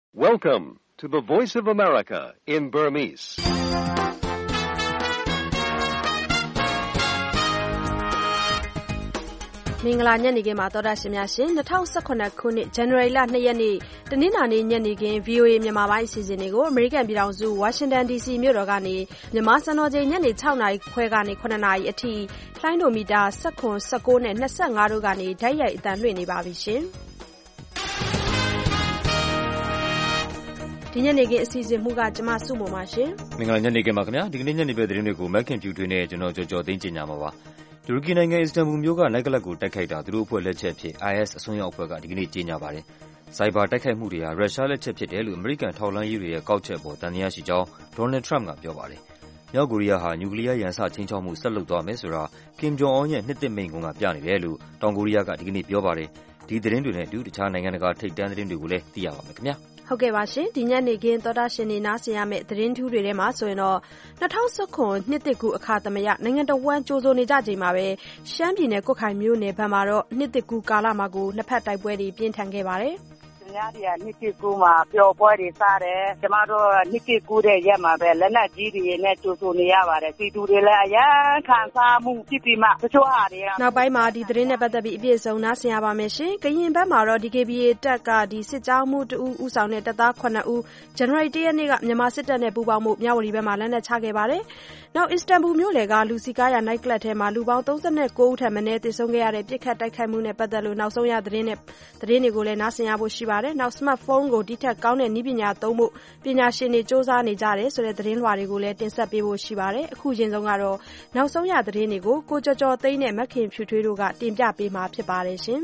Welcome to the Voice of America in Burmese. ။မင်္ဂလာညနေခင်းပါသောတာရှင်များရှင်2018ခုနှစ်ဇန်နဝါရီလ2ရက်နေ့တနင်္လာနေ့ညနေခင်း VOA မြန်မာပိုင်းအစီအစဉ်တွေကိုအမေရိကန်ပြည်ထောင်စုဝါရှင်တန် DC မြို့တော်ကနေမြန်မာစံတော်ချိန်ညနေ6နာရီခွဲကနေ9နာရီအထိလိုင်းဒိုမီတာ19 19နဲ့25တို့ကနေဓာတ်ရိုက်အသံလွှင့်နေပါပြီရှင်။ဒီညနေခင်းအစီအစဉ်မှုကကျမစုမုံပါရှင်။မင်္ဂလာညနေခင်းပါခင်ဗျာ။ဒီကနေ့ညနေပဲသတင်းတွေကိုမက်ခင်ဖြူထွေးနဲ့ကျွန်တော်ကြော်သိန်းကျင်ညာမှာပါ။တူရကီနိုင်ငံအစ္စတန်ဘူလ်မြို့ကနိုက်ကလပ်ကိုတိုက်ခိုက်တာသူတို့အဖွဲ့လက်ချက်ဖြစ် IS အစွန်းရောက်အဖွဲ့ကဒီကနေ့ကြေညာပါတယ်။စိုက်ဘာတိုက်ခိုက်မှုတွေကရုရှားလက်ချက်ဖြစ်တယ်လို့အမေရိကန်ထောက်လှမ်းရေးတွေရဲ့ကောက်ချက်ပေါ်တန်တရားရှိကြောင်းဒေါ်နယ်ထရမ့်ကပြောပါတယ်။မြောက်ကိုရီးယားဟာနျူကလ িয়ার ရန်စချင်းချောက်မှုဆက်လုပ်သွားမယ်ဆိုတာကင်ဂျုံအွန်ရဲ့နှစ်သိမ့်မိန့်ခွန်းကပြနေတယ်လို့တောင်ကိုရီးယားကဒီကနေ့ပြောပါတယ်။ဒီသတင်းတွေနဲ့အတူတခြားနိုင်ငံတကာထိပ်တန်းသတင်းတွေကိုလည်းသိရပါမယ်ခင်ဗျာ။ဟုတ်ကဲ့ပါရှင်ဒီညနေခင်းသောတာရှင်နေနားဆင်ရမယ့်သတင်းထူးတွေထဲမှာဆိုရင်တော့2019နှစ်သစ်ကူအခါသမယနိုင်ငံတော်ဝန်ကြိုးစိုးနေကြချိန်မှာပဲရှမ်းပြည်နယ်ကွတ်ခိုင်မြို့နယ်ဘက်မှာတော့နှစ်သစ်ကူကာလမှာကိုနှစ်ဖက်တိုက်ပွဲတွေပြင်းထန်ခဲ့ပါတယ်များတွေကနှစ်တစ်ကူမှာပျော်ပွဲတွေစားတယ်ကျမတို့နှစ်တစ်ကူတဲ့ရက်မှာပဲလက်နက်ကြီးတွေနဲ့ကြိုးဆိုနေရပါတယ်စီတူတွေလည်းအရန်ခံစားမှုဖြစ်ပြီးမှတချို့ဟာတွေကနောက်ပိုင်းမှာဒီသတင်းနဲ့ပတ်သက်ပြီးအပြည့်အစုံနားဆင်ရပါမယ်ရှင်ကရင်ဘက်မှာတော့ DKBA တပ်ကဒီစစ်ကြောင်းမှု2ဦးဦးဆောင်တဲ့တပ်သား9ဦးဇန်နဝါရီ1ရက်နေ့ကမြန်မာစစ်တပ်နဲ့ပူးပေါင်းမှုမြဝတီဘက်မှာလက်နက်ချခဲ့ပါတယ်နောက်အစ္စတန်ဘူလ်မြို့လေကလူစီကားရနိုင်ကလပ်ထဲမှာလူပေါင်း39ဦးထက်မနည်းသေဆုံးခဲ့ရတဲ့ပြစ်ခတ်တိုက်ခိုက်မှုနဲ့ပတ်သက်လို့နောက်ဆုံးရသတင်းတွေကိုလည်းနားဆင်ရဖို့ရှိပါတယ်နောက် smartphone ကိုဒီထက်ကောင်းတဲ့နည်းပညာသုံးဖို့ပညာရှင်တွေစ조사နေကြတယ်ဆိုတဲ့သတင်းလွှာတွေကိုလည်းတင်ဆက်ပေးဖို့ရှိပါတယ်အခုချိန်ဆုံးကတော့နောက်ဆုံးရသတင်းတွေကိုကိုကျော်ကျော်သိန်းနဲ့မခင်ဖြူထွေးတို့ကတင်ပြပေးမှာဖြစ်ပါတယ်ရှင်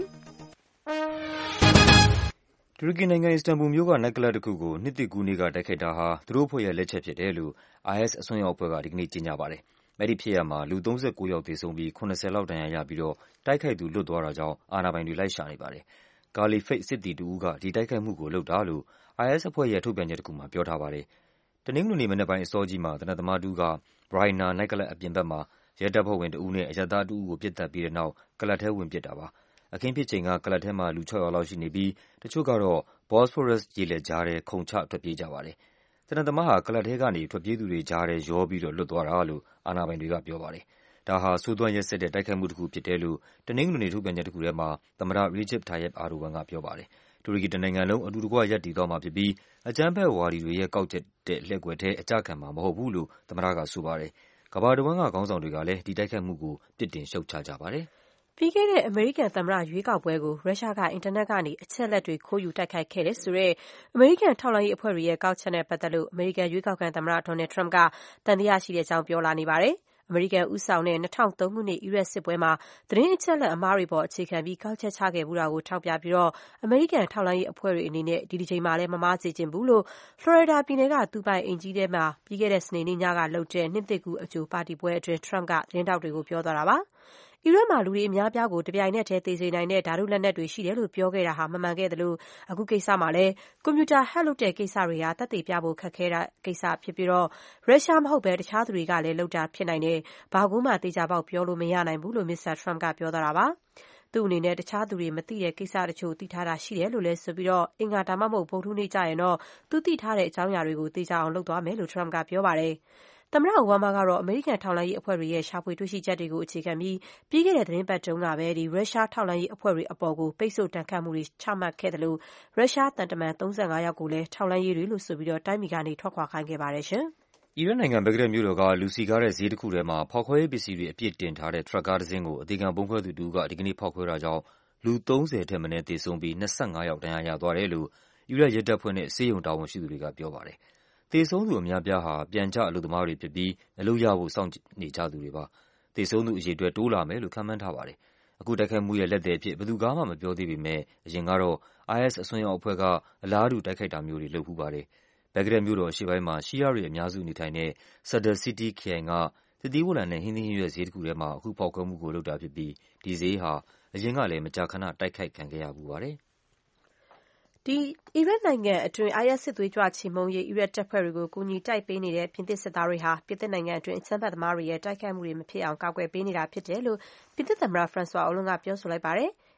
တူရကီနိုင်ငံအစ္စတန်ဘူလ်မြို့ကနိုက်ကလပ်တစ်ခုကိုနှစ်သစ်ကူးနေ့ကတိုက်ခိုက်တာဟာသူတို့အဖွဲ့ရဲ့လက်ချက်ဖြစ်တယ်လို့ IS အစွန်းရောက်အဖွဲ့ကဒီကနေ့ကြေညာပါတယ်။အဲဒီဖြစ်ရပ်မှာလူ39ယောက်သေဆုံးပြီး80လောက်ဒဏ်ရာရပြီးတော့တိုက်ခိုက်သူလွတ်သွားတာကြောင့်အာဏာပိုင်တွေလိုက်ရှာနေပါတယ်။ကာလီဖိတ်စစ်သည်တဦးကဒီတိုက်ခိုက်မှုကိုလုပ်တာလို့ IS အဖွဲ့ရဲ့ထုတ်ပြန်ချက်တစ်ခုမှာပြောထားပါတယ်။တနင်္ဂနွေနေ့မနက်ပိုင်းအစောကြီးမှာသေနတ်သမားတဦးက Braina နိုက်ကလပ်အပြင်ဘက်မှာရဲတပ်ဖွဲ့ဝင်တဦးနဲ့အရပ်သားတဦးကိုပစ်သတ်ပြီးတဲ့နောက်ကလပ်ထဲဝင်ပစ်တာပါ။အခင်းဖြစ်ချိန်ကကလပ်ထဲမှာလူ600လောက်ရှိနေပြီးတချို့ကတော့ Bosphorus ရေလက်ကြားထဲခုန်ချထွက်ပြေးကြပါတယ်။သေနတ်သမားဟာကလပ်ထဲကနေထွက်ပြေးသူတွေကြားထဲရောပြီးတော့လွတ်သွားတာလို့အာဏာပိုင်တွေကပြောပါတယ်။ဒါဟာဆိုးသွမ်းရက်စက်တဲ့တိုက်ခိုက်မှုတစ်ခုဖြစ်တယ်လို့တနင်္ဂနွေနေ့ထုတ်ပြန်ချက်တစ်ခုထဲမှာသမ္မတ Recep Tayyip Erdogan ကပြောပါတယ်။တူရကီတနိုင်ငံလုံးအတူတကွရပ်တည်သွားမှာဖြစ်ပြီးအကြမ်းဖက်ဝါဒီတွေရဲ့ကောက်ချက်တဲ့လှည့်ကွယ်ထဲအကြခံမှာမဟုတ်ဘူးလို့သမ္မတကဆိုပါတယ်။ကမ္ဘာတဝန်းကခေါင်းဆောင်တွေကလည်းဒီတိုက်ခိုက်မှုကိုပြစ်တင်ရှုတ်ချကြပါတယ်။ပြီးခဲ့တဲ့အမေရိကန်သမ္မတရွေးကောက်ပွဲကိုရုရှားကအင်တာနက်ကနေအချက်အလက်တွေခိုးယူတိုက်ခိုက်ခဲ့တယ်ဆိုတဲ့အမေရိကန်ထောက်လှမ်းရေးအဖွဲ့တွေရဲ့ကောက်ချက်နဲ့ပတ်သက်လို့အမေရိကန်ရွေးကောက်ခံသမ္မတဒေါ်နယ်ထရမ့်ကသံသယရှိတဲ့အကြောင်းပြောလာနေပါတယ်။အမေရိကန်ဦးဆောင်တဲ့2003ခုနှစ်အီရတ်စစ်ပွဲမှာသတင်းအချက်အလက်အမှားတွေပေါ်အခြေခံပြီးကောက်ချက်ချခဲ့မှုတာကိုထောက်ပြပြီးတော့အမေရိကန်ထောက်လှမ်းရေးအဖွဲ့တွေအနေနဲ့ဒီတစ်ချိန်မှာလည်းမမားစေချင်ဘူးလို့ဖလော်ရီဒါပြည်နယ်ကသူပိုင်အိမ်ကြီးထဲမှာပြီးခဲ့တဲ့စနေနေ့ညကလုပ်တဲ့နှစ်သစ်ကူးအကြိုပါတီပွဲအတွင်းထရမ့်ကသတင်းတောက်တွေကိုပြောသွားတာပါ။အီရတ်မှာလူတွေအများပြားကိုတပြိုင်နက်တည်းသေစေနိုင်တဲ့ဓာတုလက်နက်တွေရှိတယ်လို့ပြောခဲ့တာဟာမမှန်ခဲ့တယ်လို့အခုကိစ္စမှာလည်းကွန်ပျူတာဟက်လုပ်တဲ့ကိစ္စတွေဟာသက်သေပြဖို့ခက်ခဲတဲ့ကိစ္စဖြစ်ပြီးတော့ရုရှားမဟုတ်ဘဲတခြားသူတွေကလည်းလုပ်တာဖြစ်နိုင်တယ်ဘာကူမှသေချာပေါက်ပြောလို့မရနိုင်ဘူးလို့မစ္စတာထရမ့်ကပြောသွားတာပါသူ့အနေနဲ့တခြားသူတွေမသိတဲ့ကိစ္စတချို့သိထားတာရှိတယ်လို့လည်းဆိုပြီးတော့အင်္ဂါဒါမှမဟုတ်ဗုဒ္ဓဟူးနေ့ကျရင်တော့သူသိထားတဲ့အကြောင်းအရာတွေကိုသိကြအောင်လုပ်သွားမယ်လို့ထရမ့်ကပြောပါတယ်သမ္မတအိုဘားမားကတော့အမေရိကန်ထောက်လှမ်းရေးအဖွဲ့တွေရဲ့ရှာဖွေတွေ့ရှိချက်တွေကိုအခြေခံပြီးပြီးခဲ့တဲ့သတင်းပတ်တုန်းကပဲရုရှားထောက်လှမ်းရေးအဖွဲ့တွေအပေါ်ကိုပိတ်ဆို့ဒဏ်ခတ်မှုတွေချမှတ်ခဲ့တယ်လို့ရုရှားသံတမန်35ယောက်ကိုလည်းထောက်လှမ်းရေးတွေလို့ဆိုပြီးတော့တိုင်းပြည်ကနေထွက်ခွာခိုင်းခဲ့ပါတယ်ရှင်။အီရတ်နိုင်ငံဘဂ္ဂဒက်မြို့တော်ကလူစီကားတဲ့ဈေးတစ်ခုထဲမှာဖောက်ခွဲရေးပစ္စည်းတွေအပြည့်တင်ထားတဲ့ထရပ်ကားတစ်စင်းကိုအသေခံဗုံးခွဲသူတဦးကဒီကနေ့ဖောက်ခွဲတာကြောင့်လူ30ထက်မနည်းသေဆုံးပြီး25ယောက်ဒဏ်ရာရသွားတယ်လို့အီရတ်ရဲတပ်ဖွဲ့နဲ့ဆေးရုံတာဝန်ရှိသူတွေကပြောပါတယ်။သေဆုံးသူအများပြားဟာပြန်ကျအလုပ်သမားတွေဖြစ်ပြီးအလုပ်ရဖို့စောင့်နေကြသူတွေပါ။သေဆုံးသူအရေအတွက်တိုးလာမယ်လို့ခန့်မှန်းထားပါတယ်။အခုတိုက်ခိုက်မှုရဲ့လက်သည်အဖြစ်ဘယ်သူကမှမပြောသေးပေမဲ့အရင်ကတော့ IS အစွန်းရောက်အဖွဲ့ကအလားတူတိုက်ခိုက်တာမျိုးတွေလုပ်ဖူးပါတယ်။ဘဂ္ဂဒက်မြို့တော်အရှေ့ပိုင်းမှာရှီယာတွေအများစုနေထိုင်တဲ့ Sadr City ခရိုင်ကသစ်သီးဝလံနဲ့ဟင်းသီးဟင်းရွက်ဈေးတစ်ခုထဲမှာအခုဖောက်ခွဲမှုကိုလုပ်တာဖြစ်ပြီးဒီဈေးဟာအရင်ကလည်းမကြာခဏတိုက်ခိုက်ခံခဲ့ရဖူးပါတယ်။အီရတ်နိုင်ငံအတွင်း IS စစ်သွေးကြွချေမှုန်းရေးအီရတ်တပ်ဖွဲ့တွေကိုကူညီတိုက်ပေးနေတဲ့ပြင်သစ်စစ်သားတွေဟာပြင်သစ်နိုင်ငံအတွင်းအကြမ်းဖက်သမားတွေရဲ့တိုက်ခိုက်မှုတွေမဖြစ်အောင်ကာကွယ်ပေးနေတာဖြစ်တယ်လို့ပြင်သစ်သမ္မတ François Hollande ကပြောဆိုလိုက်ပါတယ်။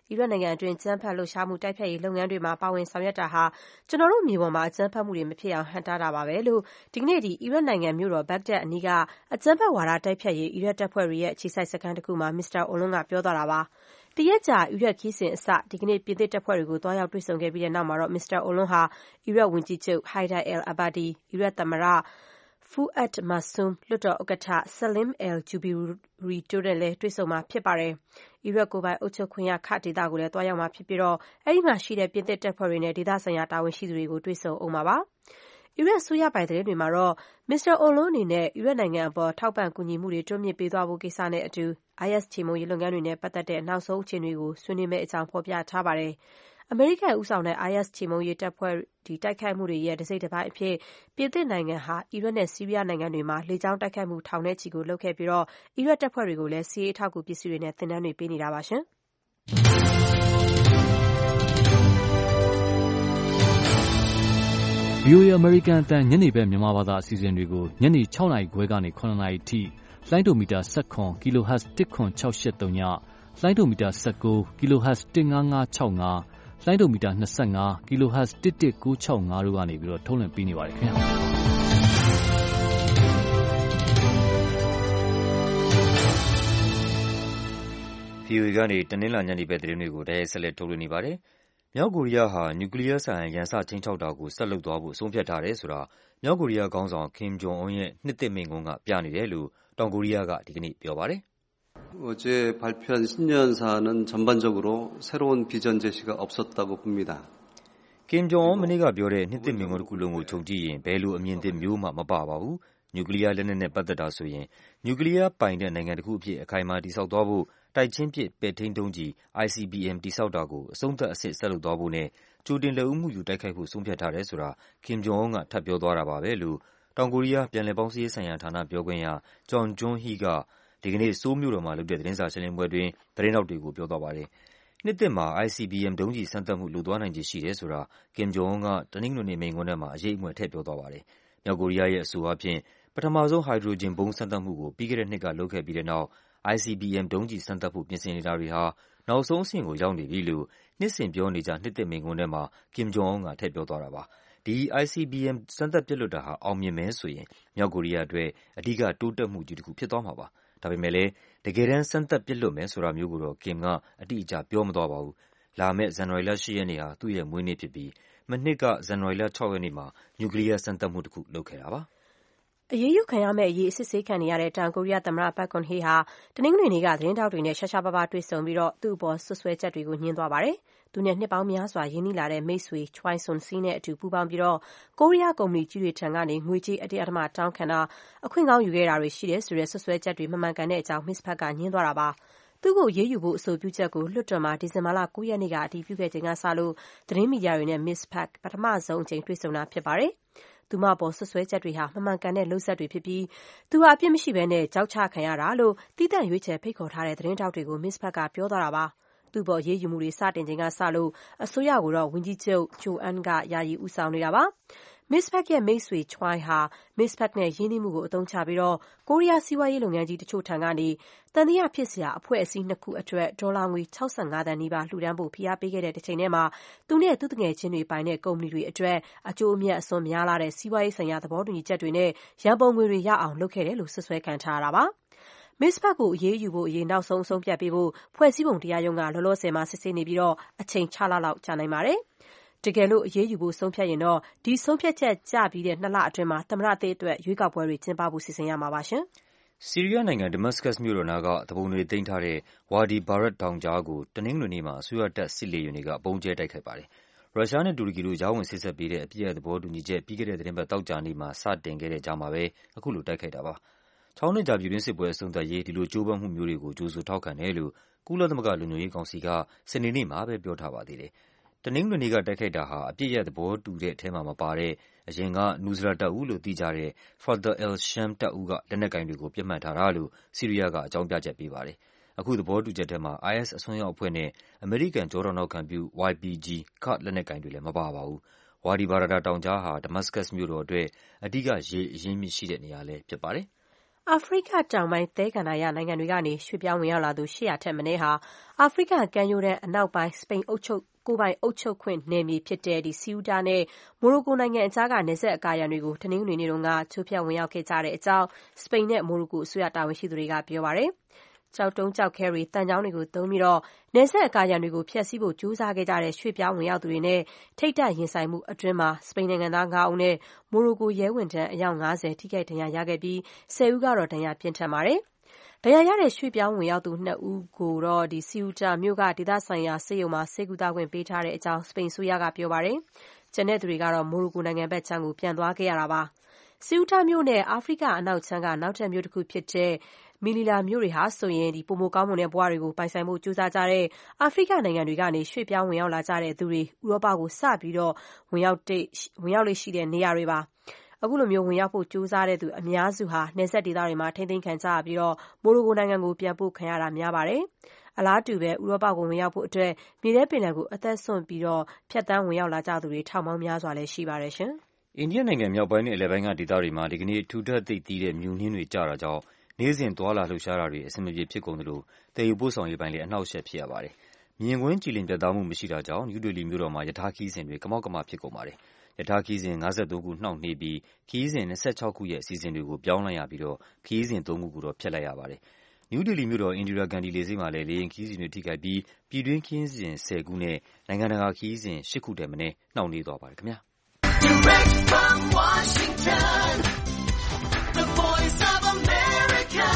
အီရတ်နိုင်ငံအတွင်းအကြမ်းဖက်လှုပ်ရှားမှုတိုက်ဖျက်ရေးလုပ်ငန်းတွေမှာပါဝင်ဆောင်ရွက်တာဟာကျွန်တော်တို့မြေပေါ်မှာအကြမ်းဖက်မှုတွေမဖြစ်အောင်ဟန့်တားတာပါပဲလို့ဒီကနေ့အီရတ်နိုင်ငံမြို့တော်ဘဂ္ဂဒက်အနီးကအကြမ်းဖက်ဝါဒတိုက်ဖျက်ရေးအီရတ်တပ်ဖွဲ့တွေရဲ့အခြေစိုက်စခန်းတစ်ခုမှာမစ္စတာအိုလွန်းကပြောသွားတာပါတရက်ကြာအီရတ်ခရီးစဉ်အစဒီကနေ့ပြင်သစ်တပ်ဖွဲ့တွေကိုတွားရောက်တွေ့ဆုံခဲ့ပြီးတဲ့နောက်မှာတော့မစ္စတာအိုလွန်းဟာအီရတ်ဝန်ကြီးချုပ် Haider al-Abadi အီရတ်သမ္မတFuad Masum လွှတ်တော်ဥက္ကဋ္ဌ Salim al-Jubairi တို့နဲ့လည်းတွေ့ဆုံမှာဖြစ်ပါတယ်။အီရတ်ကိုယ်ပိုင်အုပ်ချုပ်ခွင့်ရကာ့ဒ်ဒေသကိုလည်းသွားရောက်မှာဖြစ်ပြီးအဲဒီမှာရှိတဲ့ပြင်သစ်တပ်ဖွဲ့တွေနဲ့ဒေသဆိုင်ရာတာဝန်ရှိသူတွေကိုတွေ့ဆုံဦးမှာပါ။အီရတ်အစိုးရပိုင်သတင်းတွေမှာတော့မစ္စတာအိုလွန်းအနေနဲ့အီရတ်နိုင်ငံအပေါ်ထောက်ပံ့ကူညီမှုတွေတိုးမြှင့်ပေးသွားဖို့ကိစ္စနဲ့အတူ IS ချေမှုန်းရေးလုပ်ငန်းတွေနဲ့ပတ်သက်တဲ့နောက်ဆုံးအခြေအနေကိုဆွေးနွေးမယ့်အကြောင်းဖော်ပြထားပါတယ်။အမေရိကန်ဦးဆောင်တဲ့ IS ချေမှုန်းရေးတပ်ဖွဲ့တိုက်ခိုက်မှုတွေရဲ့တစိတ်တပိုင်းအဖြစ်ပြင်သစ်နိုင်ငံဟာအီရတ်နဲ့ဆီးရီးယားနိုင်ငံတွေမှာလေကြောင်းတိုက်ခိုက်မှုထောင်နဲ့ချီကိုလုပ်ခဲ့ပြီးအီရတ်တပ်ဖွဲ့တွေကိုလည်းစစ်ရေးအထောက်အကူပစ္စည်းတွေနဲ့သင်တန်းတွေပေးနေတာပါရှင်။ VOA အမေရိကန်အသံညနေဘက်မြန်မာဘာသာအစီအစဉ်တွေကိုညနေ 6 နာရီခွဲကနေ 9 နာရီထိလိုင်းဒိုမီတာ 17 kHz 10683ညလိုင်းဒိုမီတာ 19 kHz 15565လိုင်းဒိုမီတာ 25 kHz 11965တို့ကနေပြီးတော့ထုတ်လွှင့်ပေးနေပါတယ်ခင်ဗျာ VOA ကနေတနင်္လာညနေဘက်သတင်းတွေကိုတိုက်ရိုက်ဆက်လက်ထုတ်လွှင့်နေပါတယ်။မြောက်ကိုရီးယားဟာနျူကလ িয়ার ဆိုင်ရာရန်စခြိမ်းခြောက်တာကိုဆက်လုပ်သွားဖို့ဆုံးဖြတ်ထားတယ်ဆိုတာမြောက်ကိုရီးယားခေါင်းဆောင် Kim Jong Un ရဲ့နှစ်သစ်မိန့်ခွန်းကပြနေတယ်လို့တောင်ကိုရီးယားကဒီကနေ့ပြောပါတယ်။ 어제 발표한 신년사는 전반적으로 새로운 비전 제시가 없었다고 봅니다. Kim Jong Un မနေ့ကပြောတဲ့နှစ်သစ်မိန့်ခွန်းတစ်ခုလုံးကိုခြုံကြည့်ရင်ဘယ်လိုအမြင်သစ်မျိုးမှမပါပါဘူး။နျူကလ িয়ার လက်နက်နဲ့ပတ်သက်တာဆိုရင်နျူကလ িয়ার ပိုင်တဲ့နိုင်ငံတစ်ခုအဖြစ်အခိုင်အမာတည်ဆောက်သွားဖို့တိုက်ချင်းပစ်ပဲ့ထိန်းဒုံးကျည် ICBM တည်ဆောက်တာကိုအဆုံးသတ်အဆင့်ဆက်လုပ်သွားဖို့နဲ့ကြိုတင်လက်ဦးမှုယူတိုက်ခိုက်ဖို့ဆုံးဖြတ်ထားတယ်ဆိုတာ Kim Jong Un ကထပ်ပြောသွားတာပါပဲလို့တောင်ကိုရီးယားပြန်လည်ပေါင်းစည်းရေးဆိုင်ရာဌာနပြောခွင့်ရ Jong Jong-hee ကဒီကနေ့ဆိုးလ်မြို့တော်မှာလုပ်တဲ့သတင်းစာရှင်းလင်းပွဲအတွင်းသတင်းထောက်တွေကိုပြောသွားပါတယ်။နှစ်သစ်မှာ ICBM ဒုံးကျည်စမ်းသပ်မှုလုပ်သွားနိုင်ခြေရှိတယ်ဆိုတာ Kim Jong Un ကတနင်္ဂနွေနေ့မိန့်ခွန်းထဲမှာအရိပ်အမြွက်ထည့်ပြောသွားပါတယ်။မြောက်ကိုရီးယားရဲ့အဆိုအားဖြင့်ပထမဆုံးဟိုက်ဒရိုဂျင်ဗုံးစမ်းသပ်မှုကိုပြီးခဲ့တဲ့နှစ်ကလုပ်ခဲ့ပြီးတဲ့နောက် ICBM ဒုံးကျည်စမ်းသပ်ဖို့ပြင်ဆင်နေတာတွေဟာနောက်ဆုံးအဆင့်ကိုရောက်နေပြီလို့နှစ်စဉ်ပြောနေကျနှစ်သစ်မိန့်ခွန်းထဲမှာ Kim Jong Un ကထည့်ပြောသွားတာပါ။ဒီ ICBM စမ်းသပ်ပစ်လွှတ်တာဟာအောင်မြင်မယ်ဆိုရင်မြောက်ကိုရီးယားအတွက်အဓိကတိုးတက်မှုကြီးတစ်ခုဖြစ်သွားမှာပါ။ဒါပေမဲ့လည်းတကယ်တမ်းစမ်းသပ်ပစ်လွှတ်မယ်ဆိုတာမျိုးကိုတော့ Kim ကအတိအကျပြောမသွားပါဘူး။လာမယ့်ဇန်နဝါရီလ 8 ရက်နေ့ဟာသူ့ရဲ့မွေးနေ့ဖြစ်ပြီးမနှစ်ကဇန်နဝါရီလ 6 ရက်နေ့မှာနျူကလ িয়ার စမ်းသပ်မှုတစ်ခုလုပ်ခဲ့တာပါ။အရေးယူခံရမယ့်အရေးအစစ်ဆေးခံနေရတဲ့တောင်ကိုရီးယားသမ္မတ Park Geun-hye ဟာတနင်္ဂနွေနေ့ကသတင်းထောက်တွေနဲ့ရှားရှားပါးပါးတွေ့ဆုံပြီးသူ့အပေါ်စွပ်စွဲချက်တွေကိုငြင်းသွားပါတယ်။သူနဲ့နှစ်ပေါင်းများစွာရင်းနှီးလာတဲ့မိတ်ဆွေ Choi Soon-sil နဲ့အတူပူးပေါင်းပြီးကိုရီးယားကုမ္ပဏီကြီးတွေထံကနေငွေကြေးအတင်းအဓမ္မတောင်းခံတာအခွင့်ကောင်းယူခဲ့တာတွေရှိတယ်ဆိုတဲ့စွပ်စွဲချက်တွေမမှန်ကန်တဲ့အကြောင်း Miss Park ကငြင်းသွားတာပါ။သူ့ကိုအရေးယူဖို့အဆိုပြုချက်ကိုလွှတ်တော်မှာဒီဇင်ဘာလ 9 ရက်နေ့ကအတည်ပြုခဲ့ချိန်ကစလို့သတင်းမီဒီယာတွေနဲ့ Miss Park ပထမဆုံးအကြိမ်တွေ့ဆုံတာဖြစ်ပါတယ်။သူမအပေါ်စွပ်စွဲချက်တွေဟာမမှန်ကန်တဲ့လုပ်ဆက်တွေဖြစ်ပြီးသူဟာအပြစ်မရှိဘဲကြောက်ချခံရတာလို့သီးသန့်ရွေးချယ်ဖိတ်ခေါ်ထားတဲ့သတင်းထောက်တွေကို Miss Park ကပြောသွားတာပါ။သူ့အပေါ်အရေးယူမှုတွေစတင်ချိန်ကစလို့အစိုးရကိုတော့ဝန်ကြီးချုပ် Jo-eun ကယာယီဦးဆောင်နေတာပါ။ Miss Park ရဲ့မိတ်ဆွေ Choi ဟာ Miss Park နဲ့ရင်းနှီးမှုကိုအသုံးချပြီးကိုရီးယားစီးပွားရေးလုပ်ငန်းကြီးတချို့ထံကနေသံသယဖြစ်စရာအဖွဲ့အစည်း 2 ခုအတွက်ဒေါ်လာငွေ 65 သန်းနီးပါးလှူဒါန်းဖို့ဖိအားပေးခဲ့တဲ့တချိန်တည်းမှာသူနဲ့သူ့သူငယ်ချင်းတွေပိုင်တဲ့ကုမ္ပဏီတွေအတွက်အကျိုးအမြတ်အစွန်းများလှတဲ့စီးပွားရေးဆိုင်ရာသဘောတူညီချက်တွေနဲ့ရန်ပုံငွေတွေရအောင်လုပ်ခဲ့တယ်လို့စွပ်စွဲခံထားရတာပါ။ Miss Park ကိုအရေးယူဖို့အရေးနောက်ဆုံးအဆုံးဖြတ်ပေးဖို့ဖွဲ့စည်းပုံတရားရုံးကလောလောဆယ်မှာစစ်ဆေးနေပြီးအချိန် 6 လလောက်ကြာနိုင်ပါတယ်။တကယ်လို့အရေးယူဖို့ဆုံးဖြတ်ရင်တော့ဒီဆုံးဖြတ်ချက်ကျပြီးတဲ့2 လအတွင်းမှာသမ္မတအသစ်အတွက်ရွေးကောက်ပွဲတွေကျင်းပဖို့စီစဉ်ရမှာပါရှင်။ဆီးရီးယားနိုင်ငံဒမတ်စကတ်မြို့တော်နားကသူပုန်တွေသိမ်းထားတဲ့ဝါဒီဘာရတ်တောင်ကြားကိုတနင်္ဂနွေနေ့မှာအစိုးရတပ်စစ်လေယာဉ်တွေကဗုံးကျဲတိုက်ခိုက်ပါတယ်။ရုရှားနဲ့တူရကီတို့ကြားဝင်စေ့စပ်ပေးတဲ့အပစ်ရပ်သဘောတူညီချက်ပြီးခဲ့တဲ့သတင်းပတ်သောကြာနေ့မှာစတင်ခဲ့တဲ့ကြားမှာပဲအခုလိုတိုက်ခိုက်တာပါ။6 နှစ်ကြာပြည်တွင်းစစ်ပွဲအဆုံးသတ်ရေးဒီလိုကြိုးပမ်းမှုမျိုးတွေကိုကြိုဆိုထောက်ခံတယ်လို့ကုလသမဂ္ဂလုံခြုံရေးကောင်စီကစနေနေ့မှာပဲပြောထားပါသေးတယ်။တနင်္ဂနွေနေ့ကတိုက်ခိုက်တာဟာအပစ်ရပ်သဘောတူတဲ့အထဲမှာမပါတဲ့အရင်ကနူစရာတပ်ဦးလို့သိကြတဲ့ Fatah al-Sham တပ်ဦးကလက်နက်ကိုင်တွေကိုပြစ်မှတ်ထားတာလို့ဆီးရီးယားကအကြောင်းပြချက်ပေးပါတယ်။အခုသဘောတူချက်ထဲမှာ IS အစွန်းရောက်အဖွဲ့နဲ့အမေရိကန်ကျောထောက်နောက်ခံပြု YPG ကာ့ဒ်လက်နက်ကိုင်တွေလည်းမပါပါဘူး။ဝါဒီဘာရာတာတောင်ကြားဟာဒမတ်စကတ်မြို့တော်အတွက်အဓိကရေအရင်းမြစ်ရှိတဲ့နေရာလည်းဖြစ်ပါတယ်။အာဖရိကတောင်ပိုင်းသဲကန္တာရနိုင်ငံတွေကနေရွှေ့ပြောင်းဝင်ရောက်လာသူ800ထက်မနည်းဟာအာဖရိကကမ်းရိုးတန်းအနောက်ပိုင်းစပိန်ကိုယ်ပိုင်အုပ်ချုပ်ခွင့်နယ်မြေဖြစ်တဲ့စီယူတာနဲ့မိုရိုကိုနိုင်ငံအကြားကနယ်စပ်အကာအရံတွေကိုတနင်္ဂနွေနေ့ကချိုးဖျက်ဝင်ရောက်ခဲ့ကြတဲ့အကြောင်းစပိန်နဲ့မိုရိုကိုအစိုးရတာဝန်ရှိသူတွေကပြောပါတယ်။ကျောက်တုံးကျောက်ခဲတွေ၊သံချောင်းတွေကိုသုံးပြီးနယ်စပ်အကာအရံတွေကိုဖျက်ဆီးဖို့ကြိုးစားခဲ့ကြတဲ့ရွှေ့ပြောင်းဝင်ရောက်သူတွေနဲ့ထိပ်တိုက်ရင်ဆိုင်မှုအတွင်းစပိန်နိုင်ငံသား5ဦးနဲ့မိုရိုကိုရဲဝန်ထမ်းအယောက်50ထိခိုက်ဒဏ်ရာရခဲ့ပြီး10ဦးကတော့ဒဏ်ရာပြင်းထန်ပါတယ်။ဒဏ်ရာရတဲ့ရွှေ့ပြောင်းဝင်ရောက်သူ2ဦးကိုတော့စီယူတာမြို့ကဒေသဆိုင်ရာဆေးရုံမှာဆေးကုသခွင့်ပေးထားတဲ့အကြောင်းစပိန်အစိုးရကပြောပါတယ်။ကျန်တဲ့သူတွေကတော့မိုရိုကိုနိုင်ငံဘက်ခြမ်းကိုပြန်သွားခဲ့ရတာပါ။စီယူတာမြို့နဲ့အာဖရိကအနောက်ခြမ်းကနောက်ထပ်မြို့တစ်ခုဖြစ်တဲ့မီလီလာမြို့တွေဟာဆိုရင်ပိုမိုကောင်းမွန်တဲ့ဘဝတွေကိုပိုင်ဆိုင်ဖို့ကြိုးစားကြတဲ့အာဖရိကနိုင်ငံတွေကနေရွှေ့ပြောင်းဝင်ရောက်လာကြတဲ့သူတွေဥရောပကိုစပြီးဝင်ရောက်လေ့ရှိတဲ့နေရာတွေပါ။အခုလိုဝင်ရောက်ဖို့ကြိုးစားတဲ့သူအများစုဟာနယ်စပ်ဒေသတွေမှာထိန်းသိမ်းခံကြရပြီးမိုရိုကိုနိုင်ငံကိုပြန်ပို့ခံရတာများပါတယ်။အလားတူပဲဥရောပကိုဝင်ရောက်ဖို့အတွက်မြေထဲပင်လယ်ကိုအသက်စွန့်ပြီးဖြတ်သန်းဝင်ရောက်လာကြသူတွေထောင်ပေါင်းများစွာလည်းရှိပါတယ်ရှင်။အိန္ဒိယနိုင်ငံမြောက်ပိုင်းနဲ့အလယ်ပိုင်းကဒေသတွေမှာဒီကနေ့ထူထပ်သိပ်သည်းတဲ့မြူနှင်းတွေကျတာကြောင့်နေ့စဉ်သွားလာလှုပ်ရှားတာတွေအဆင်မပြေဖြစ်ကုန်သလိုသယ်ယူပို့ဆောင်ရေးပိုင်းလည်းအနှောင့်အယှက်ဖြစ်ရပါတယ်။မြင်ကွင်းကြည်လင်ပြတ်သားမှုမရှိတာကြောင့်နယူးဒေလီမြို့တော်မှာရထားခရီးစဉ်တွေကမောက်ကမဖြစ်ကုန်ပါတယ်။ရထားခရီးစဉ်53ခုနှောင့်နှေးပြီးခရီးစဉ်26ခုရဲ့အစီအစဉ်တွေကိုပြောင်းလိုက်ရပြီးခရီးစဉ်3ခုကိုတော့ဖျက်လိုက်ရပါတယ်။နယူးဒေလီမြို့တော်အင်ဒီရာဂန္ဒီလေဆိပ်မှာလည်းလေယာဉ်ခရီးစဉ်တွေထိခိုက်ပြီးပြည်တွင်းခရီးစဉ်10ခုနဲ့နိုင်ငံတကာခရီးစဉ်8ခုထက်မနည်းနှောင့်နှေးသွားပါတယ်ခင်ဗျာ။ Direct from Washington, the Voice of America,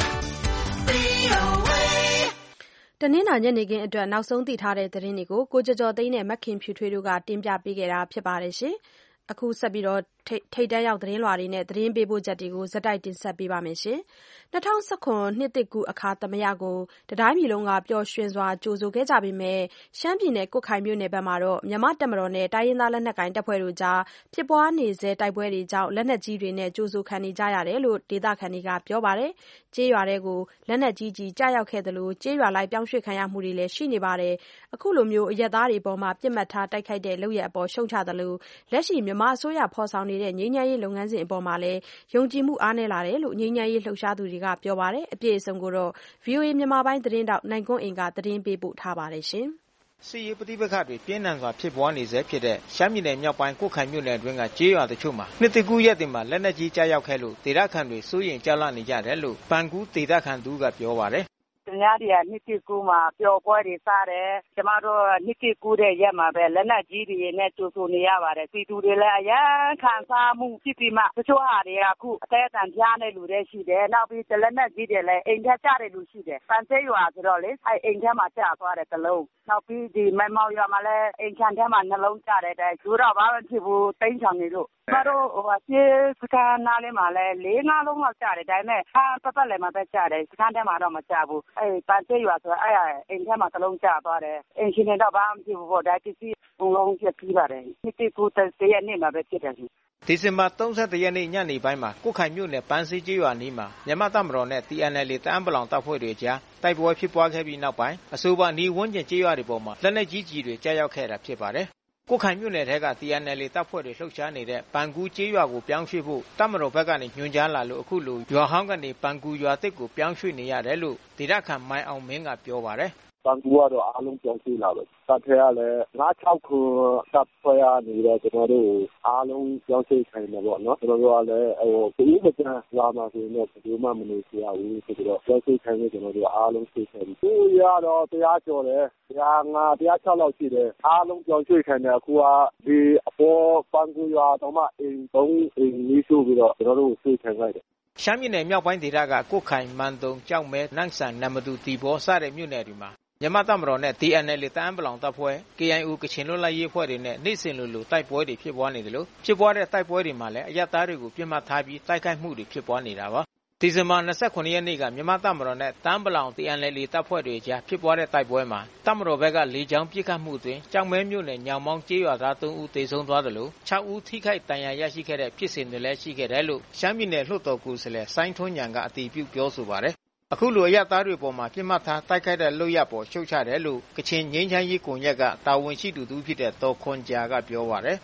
VOA တနင်္လာညနေခင်းအတွက်နောက်ဆုံးသိထားတဲ့သတင်းတွေကိုကိုကျော်ကျော်သိန်းနဲ့မခင်ဖြူထွေးတို့ကတင်ပြပေးခဲ့တာဖြစ်ပါတယ်ရှင်။အခုဆက်ပြီးထိပ်တန်းရောက်သတင်းလွှာတွေနဲ့သတင်းပေးပို့ချက်တွေကိုဇက်တိုက်တင်ဆက်ပေးပါမယ်ရှင်။2019နှစ်သစ်ကူးအခါသမယကိုတတိုင်းပြည်လုံးကပျော်ရွှင်စွာကြိုဆိုခဲ့ကြပေမဲ့ရှမ်းပြည်နယ်ကွတ်ခိုင်မြို့နယ်ဘက်မှာတော့မြန်မာတပ်မတော်နဲ့တိုင်းရင်းသားလက်နက်ကိုင်တပ်ဖွဲ့တို့ကြားဖြစ်ပွားနေဆဲတိုက်ပွဲတွေကြောင့်လက်နက်ကြီးတွေနဲ့ကြိုဆိုခံနေကြရတယ်လို့ဒေသခံတွေကပြောပါတယ်။ကျေးရွာတွေကိုလက်နက်ကြီးကျရောက်ခဲ့သလိုကျေးရွာလိုက်ပြောင်းရွှေ့ခံရမှုတွေလည်းရှိနေပါတယ်။အခုလိုမျိုးအရပ်သားတွေအပေါ်မှာပြစ်မှတ်ထားတိုက်ခိုက်တဲ့လုပ်ရပ်အပေါ်ရှုံချသလိုလက်ရှိမြန်မာအစိုးရဖော်ဆောင်နေတဲ့ငြိမ်းချမ်းရေးလုပ်ငန်းစဉ်အပေါ်မှာလည်းယုံကြည်မှုအားနည်းလာတယ်လို့ငြိမ်းချမ်းရေးလှုပ်ရှားသူတွေကပြောပါတယ်။အပြည့်အစုံကိုတော့ VOA မြန်မာပိုင်းသတင်းထောက်နိုင်ကွန်းအိမ်ကသတင်းပေးပို့ထားပါတယ်ရှင်။စစ်ရေးပဋိပက္ခတွေပြင်းထန်စွာဖြစ်ပွားနေဆဲဖြစ်တဲ့ရှမ်းပြည်နယ်မြောက်ပိုင်းကွတ်ခိုင်မြို့နယ်အတွင်းကကျေးရွာတချို့မှာနှစ်တကူရက်တင်မှာလက်နက်ကြီးကြားရောက်ခဲ့လို့ဒေသခံတွေစိုးရိမ်ကြောက်လန့်နေကြတယ်လို့ပန်ကူးဒေသခံသူကပြောပါတယ်။သူများတွေကနှစ်တကူမှာပျော်ပွဲတွေစားတယ်။ကျမတို့နှစ်တကူတဲ့ရက်မှာပဲလက်နက်ကြီးတွေနဲ့ကြိုဆိုနေရပါတယ်။စီတူတွေလည်းအရန်ခံစားမှုဖြစ်ပြီးမှတချို့ဟာတွေကအခုအသေးအတန်ပြားတဲ့လူတွေရှိတယ်။နောက်ပြီးလက်နက်ကြီးတွေလည်းအိမ်ထက်ကျတဲ့လူရှိတယ်။ပန်သေးရွာဆိုတော့လေအိမ်ထဲမှာကျသွားတယ်တစ်လုံး။နောက်ပြီးဒီမိုင်မောင်ရွာမှာလည်းအိမ်ချမ်းထဲမှာနှလုံးကျတယ်တဲ့လူတော့ဘာမှဖြစ်ဘူးတိမ်းချောင်နေလို့ကျမတို့ကျေးစခန်းနားလေးမှာလည်း4-5လုံးလောက်ကျတယ်ဒါပေမဲ့ပတ်ပတ်လည်းမပဲကျတယ်စခန်းထဲမှာတော့မကျဘူးပန်သေးရွာဆိုအိမ်ထဲမှာတစ်လုံးကျသွားတယ်အင်ရှင်တွေတော့ဘာမှမဖြစ်ဘူးပေါ့ဒါပစ္စည်းဘုံလုံးပြတ်ပြီးပါတယ်နှစ်တိကူတရက်နေ့မှာပဲဖြစ်တယ်ဒီဇင်ဘာ31ရက်နေ့ညနေပိုင်းမှာကွတ်ခိုင်မြို့နယ်ပန်းစည်းကျေးရွာနီးမှာမြန်မာတပ်မတော်နဲ့ TNLA တအန်းပလောင်တပ်ဖွဲ့တွေကြားတိုက်ပွဲဖြစ်ပွားခဲ့ပြီးနောက်ပိုင်းအဆိုပါနီးဝန်းကျင်ကျေးရွာတွေပေါ်မှာလက်နက်ကြီးကြီးတွေကြားရောက်ခဲ့တာဖြစ်ပါတယ်။ကွတ်ခိုင်မြို့နယ်ထဲက TNLA တပ်ဖွဲ့တွေလှုပ်ရှားနေတဲ့ပန်ကူးကျေးရွာကိုပြောင်းရွှေ့ဖို့တပ်မတော်ဘက်ကနေညွှန်ကြားလာလို့အခုလိုရွာဟောင်းကနေပန်ကူးရွာသစ်ကိုပြောင်းရွှေ့နေရတယ်လို့ဒေသခံမိုင်အောင်မင်းကပြောပါတယ်။ပန်ကူကတော့အားလုံးပြောင်းရွှေ့လာတယ်။တပ်ထဲကလည်း9-6ခုတပ်ဖွဲ့ရနေတော့ကျွန်တော်တို့အားလုံးပြောင်းရွှေ့ခိုင်းတယ်ပေါ့နော်။ကျွန်တော်တို့ကလည်းဒီမကျန်ရွာမှာဆိုရင်တော့ဒီမှမနေရဘူးဆိုတော့ပြောင်းရွှေ့ခိုင်းလို့ကျွန်တော်တို့အားလုံးရွှေ့ခိုင်းပြီ။သူရတော့တရားကျော်တယ်။တရား6လောက်ရှိတယ်။အားလုံးပြောင်းရွှေ့ခိုင်းတယ်အခုကဒီအပေါ်ပန်ကူရွာတော့မှအိမ်3အိမ်လေးရှိပြီးတော့ကျွန်တော်တို့ရွှေ့ခိုင်းလိုက်တယ်။ရှမ်းပြည်နယ်မြောက်ပိုင်းဒေသကကွတ်ခိုင်မန်တုံကြောက်မဲနန့်ဆန်နမတူတီဘောစတဲ့မြို့နယ်တွေမှာမြန်မာတပ်မတော်နဲ့ TNLA တအန်းပလောင်တပ်ဖွဲ့ KIO ကချင်လွတ်လပ်ရေးအဖွဲ့တွေနဲ့နေ့စဉ်လိုတိုက်ပွဲတွေဖြစ်ပွားနေတယ်လို့ဖြစ်ပွားတဲ့တိုက်ပွဲတွေမှာလည်းအရပ်သားတွေကိုပြစ်မှတ်ထားပြီးတိုက်ခိုက်မှုတွေဖြစ်ပွားနေတာပါ။ဒီဇင်ဘာ29ရက်နေ့ကမြန်မာတပ်မတော်နဲ့တအန်းပလောင် TNLA တပ်ဖွဲ့တွေကြားဖြစ်ပွားတဲ့တိုက်ပွဲမှာတပ်မတော်ဘက်ကလေကြောင်းပစ်ခတ်မှုတွင်ကြောက်မဲမြို့နယ်ညောင်မောင်းကျေးရွာသား3ဦးသေဆုံးသွားတယ်လို့6ဦးထိခိုက်ဒဏ်ရာရရှိခဲ့တဲ့ဖြစ်စဉ်တွေလည်းရှိခဲ့တယ်လို့ရှမ်းပြည်နယ်လွှတ်တော်ကိုယ်စားလှယ်စိုင်းထွန်းဉာဏ်ကအတည်ပြုပြောဆိုပါတယ်။အခုလိုအရပ်သားတွေပေါ်မှာပြစ်မှတ်ထားတိုက်ခိုက်တဲ့လုပ်ရပ်ပေါ်ရှုတ်ချတယ်လို့ကချင်ငြိမ်းချမ်းရေးကွန်ရက်ကတာဝန်ရှိသူတူဖြစ်တဲ့ဒေါ်ခွန်ဂျာကပြောပါတယ်။အထူးသ